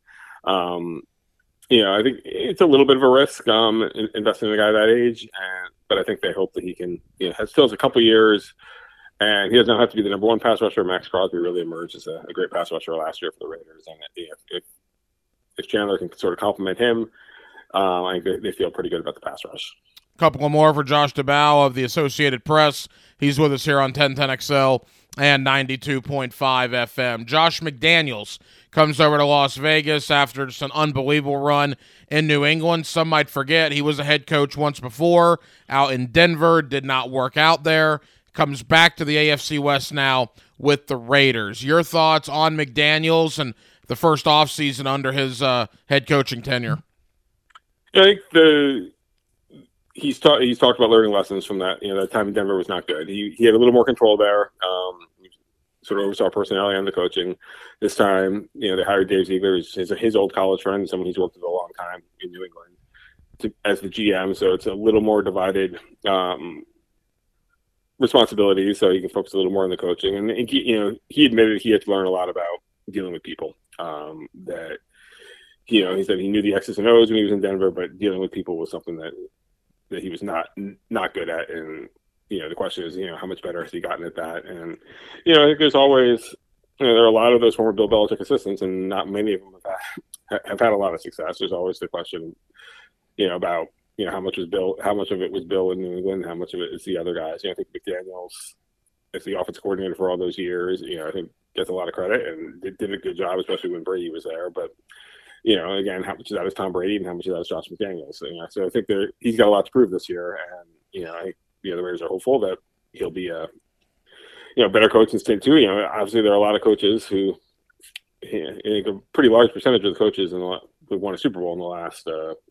K: I think it's a little bit of a risk investing in a guy that age, but I think they hope that he can. Still has a couple years, and he doesn't have to be the number one pass rusher. Max Crosby really emerged as a great pass rusher last year for the Raiders, and if Chandler can sort of compliment him, I think they feel pretty good about the pass rush.
C: A couple more for Josh DeBow of the Associated Press. He's with us here on 1010XL and 92.5 FM. Josh McDaniels comes over to Las Vegas after just an unbelievable run in New England. Some might forget he was a head coach once before out in Denver, did not work out there. Comes back to the AFC West now with the Raiders. Your thoughts on McDaniels and the first offseason under his head coaching tenure?
K: I think he's talked about learning lessons from that. That time in Denver was not good. He had a little more control there. Sort of oversaw personality on the coaching. This time, they hired Dave Ziegler, his old college friend, someone he's worked with a long time in New England, as the GM. So it's a little more divided responsibility. So he can focus a little more on the coaching. And he admitted he had to learn a lot about dealing with people. That he said he knew the X's and O's when he was in Denver, but dealing with people was something that he was not good at. And, the question is, how much better has he gotten at that? And, I think there's always, there are a lot of those former Bill Belichick assistants, and not many of them have had a lot of success. There's always the question, about, how much of it was Bill in New England, how much of it is the other guys. I think McDaniels, as the offensive coordinator for all those years, I think gets a lot of credit and did a good job, especially when Brady was there. But, again, how much of that is Tom Brady and how much of that is Josh McDaniels? So I think he's got a lot to prove this year. And, I think, the Raiders are hopeful that he'll be a, better coach in state too. Obviously there are a lot of coaches who, I think a pretty large percentage of the coaches who won a Super Bowl in the last,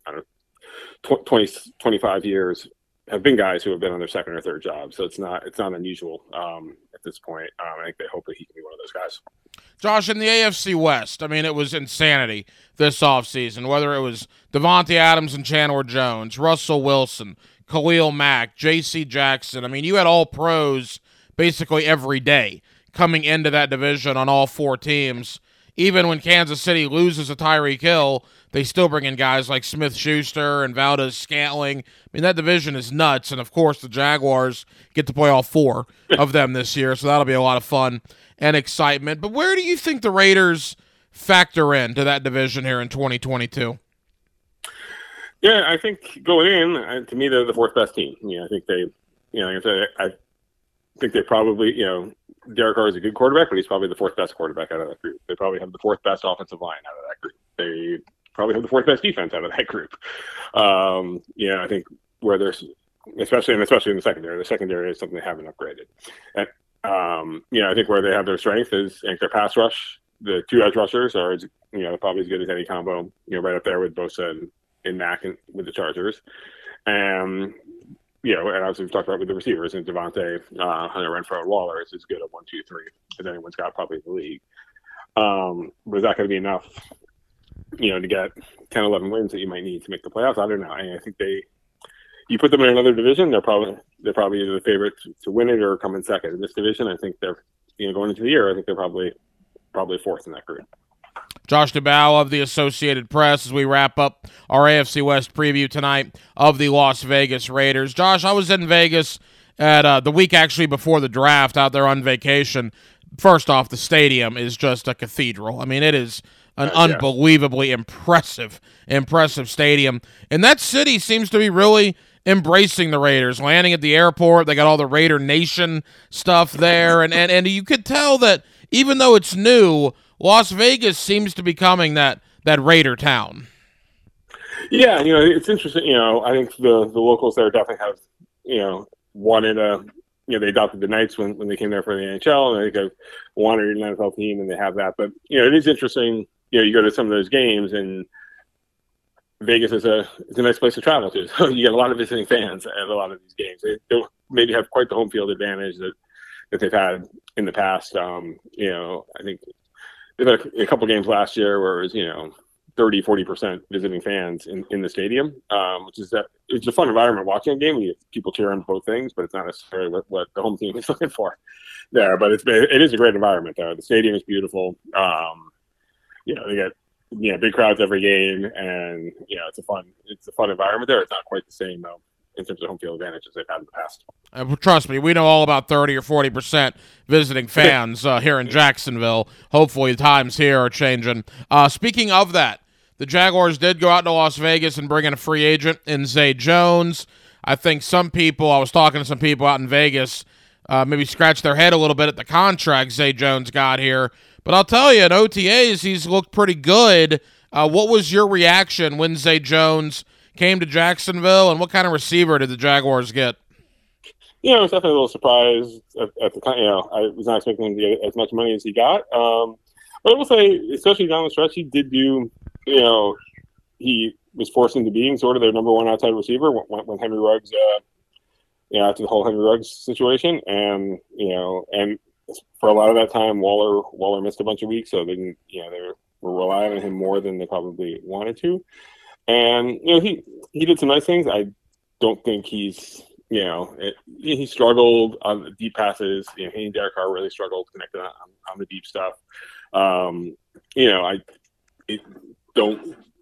K: 20, 25 years have been guys who have been on their second or third job. So it's not unusual at this point. I think they hope that he can be one of those guys.
C: Josh, in the AFC West, it was insanity this offseason, whether it was Devontae Adams and Chandler Jones, Russell Wilson, Khalil Mack, J.C. Jackson. You had all pros basically every day coming into that division on all four teams. Even when Kansas City loses to Tyreek Hill, they still bring in guys like Smith-Schuster and Valdez-Scantling. That division is nuts. And, of course, the Jaguars get to play all four of them this year, so that'll be a lot of fun and excitement. But where do you think the Raiders factor into that division here in 2022?
K: Yeah, I think going in, to me, they're the fourth best team. I think I think they probably, Derek Carr is a good quarterback, but he's probably the fourth best quarterback out of that group. They probably have the fourth best offensive line out of that group. They probably have the fourth best defense out of that group. I think where there's, especially in the secondary is something they haven't upgraded. And, I think where they have their strength is their pass rush. The two edge rushers are, probably as good as any combo, right up there with Bosa and Mack and with the Chargers. And obviously we've talked about with the receivers and Devontae, Hunter Renfrow, and Waller is as good at 1, 2, 3 as anyone's got probably in the league. But is that going to be enough, to get 10, 11 wins that you might need to make the playoffs? I don't know. I think you put them in another division, they're probably either the favorite to win it or come in second. In this division, I think they're, going into the year, I think they're probably fourth in that group.
C: Josh Dubow of the Associated Press as we wrap up our AFC West preview tonight of the Las Vegas Raiders. Josh, I was in Vegas at the week actually before the draft out there on vacation. First off, the stadium is just a cathedral. It is an unbelievably impressive stadium. And that city seems to be really embracing the Raiders. Landing at the airport, they got all the Raider Nation stuff there. And you could tell that even though it's new, Las Vegas seems to be becoming that Raider town.
K: Yeah, it's interesting. I think the locals there definitely have, wanted they adopted the Knights when they came there for the NHL, and they wanted an NFL team, and they have that. But, it is interesting, you go to some of those games, and Vegas is a nice place to travel to. So you get a lot of visiting fans at a lot of these games. They don't maybe have quite the home field advantage that they've had in the past. I think they've had a couple games last year where it was, 30, 40% visiting fans in the stadium, which is that it's a fun environment watching a game. You have people cheering both things, but it's not necessarily what the home team is looking for there. But it is a great environment there. The stadium is beautiful. They get big crowds every game, and it's a fun environment there. It's not quite the same though in terms of home field advantage as they've had in the past.
C: Trust me, we know all about 30 or 40% visiting fans here in Jacksonville. Hopefully the times here are changing. Speaking of that, the Jaguars did go out to Las Vegas and bring in a free agent in Zay Jones. I think I was talking to some people out in Vegas, maybe scratched their head a little bit at the contract Zay Jones got here. But I'll tell you, at OTAs, he's looked pretty good. What was your reaction when Zay Jones came to Jacksonville, and what kind of receiver did the Jaguars get?
K: I was definitely a little surprised at the time. I was not expecting him to get as much money as he got. But I will say, especially down the stretch, he did do, he was forced into being sort of their number one outside receiver when Henry Ruggs, after the whole Henry Ruggs situation. And for a lot of that time, Waller missed a bunch of weeks, so they were relying on him more than they probably wanted to. And, he did some nice things. I don't think he's, he struggled on the deep passes. He and Derek Carr really struggled connecting on the deep stuff. I don't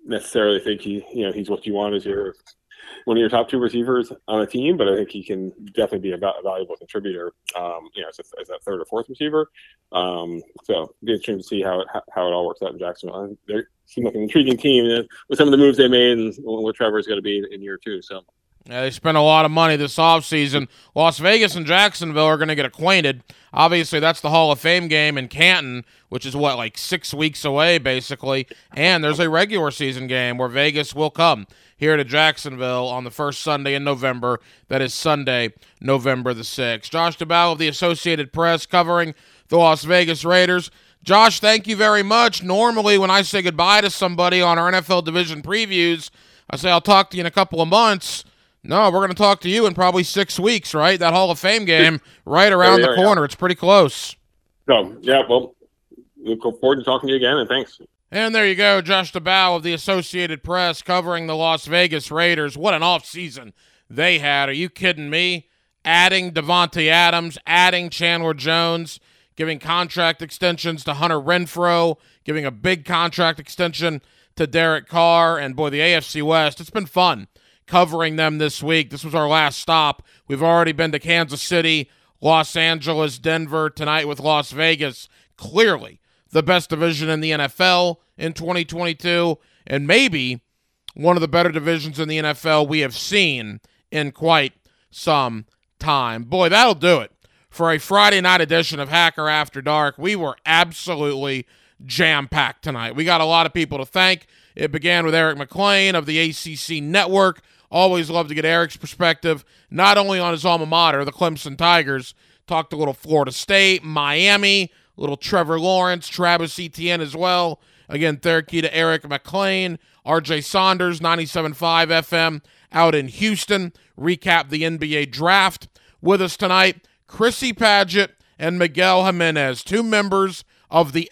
K: necessarily think he's what you want as one of your top 2 receivers on a team, but I think he can definitely be a valuable contributor, as that 3rd or 4th receiver. So it'll be interesting to see how it all works out in Jacksonville. They seem like an intriguing team with some of the moves they made and what Trevor's going to be in year 2. So.
C: Yeah, they spent a lot of money this offseason. Las Vegas and Jacksonville are going to get acquainted. Obviously, that's the Hall of Fame game in Canton, which is, 6 weeks away, basically. And there's a regular season game where Vegas will come here to Jacksonville on the first Sunday in November. That is Sunday, November the 6th. Josh Dubow of the Associated Press covering the Las Vegas Raiders. Josh, thank you very much. Normally, when I say goodbye to somebody on our NFL division previews, I say I'll talk to you in a couple of months. No, we're going to talk to you in probably 6 weeks, right? That Hall of Fame game right around the corner. Yeah. It's pretty close.
K: So, yeah, well, look forward to talking to you again, and thanks.
C: And there you go, Josh Dubow of the Associated Press covering the Las Vegas Raiders. What an offseason they had. Are you kidding me? Adding Devontae Adams, adding Chandler Jones, giving contract extensions to Hunter Renfrow, giving a big contract extension to Derek Carr, and, boy, the AFC West. It's been fun covering them this week. This was our last stop. We've already been to Kansas City, Los Angeles, Denver, tonight with Las Vegas. Clearly the best division in the NFL in 2022, and maybe one of the better divisions in the NFL we have seen in quite some time. Boy, that'll do it for a Friday night edition of Hacker After Dark. We were absolutely jam-packed tonight. We got a lot of people to thank. It began with Eric McLean of the ACC Network. Always love to get Eric's perspective, not only on his alma mater, the Clemson Tigers. Talked a little Florida State, Miami, a little Trevor Lawrence, Travis Etienne as well. Again, thank you to Eric McLean, RJ Saunders, 97.5 FM out in Houston. Recap the NBA draft. With us tonight, Chrissy Paget and Miguel Jimenez, 2 members of the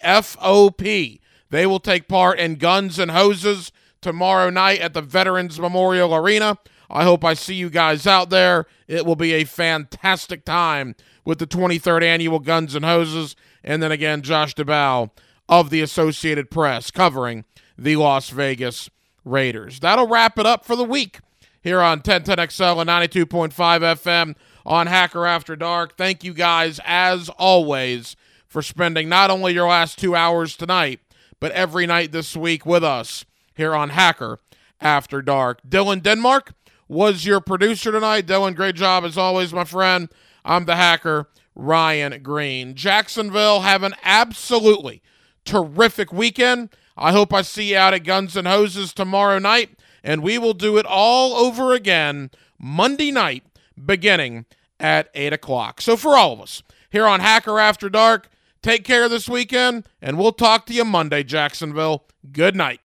C: FOP. They will take part in Guns and Hoses tomorrow night at the Veterans Memorial Arena. I hope I see you guys out there. It will be a fantastic time with the 23rd annual Guns and Hoses. And then again, Josh Dubow of the Associated Press covering the Las Vegas Raiders. That'll wrap it up for the week here on 1010XL and 92.5 FM on Hacker After Dark. Thank you guys, as always, for spending not only your last 2 hours tonight, but every night this week with us here on Hacker After Dark. Dylan Denmark was your producer tonight. Dylan, great job as always, my friend. I'm the Hacker, Ryan Green. Jacksonville, have an absolutely terrific weekend. I hope I see you out at Guns and Hoses tomorrow night, and we will do it all over again Monday night beginning at 8 o'clock. So for all of us here on Hacker After Dark, take care this weekend, and we'll talk to you Monday, Jacksonville. Good night.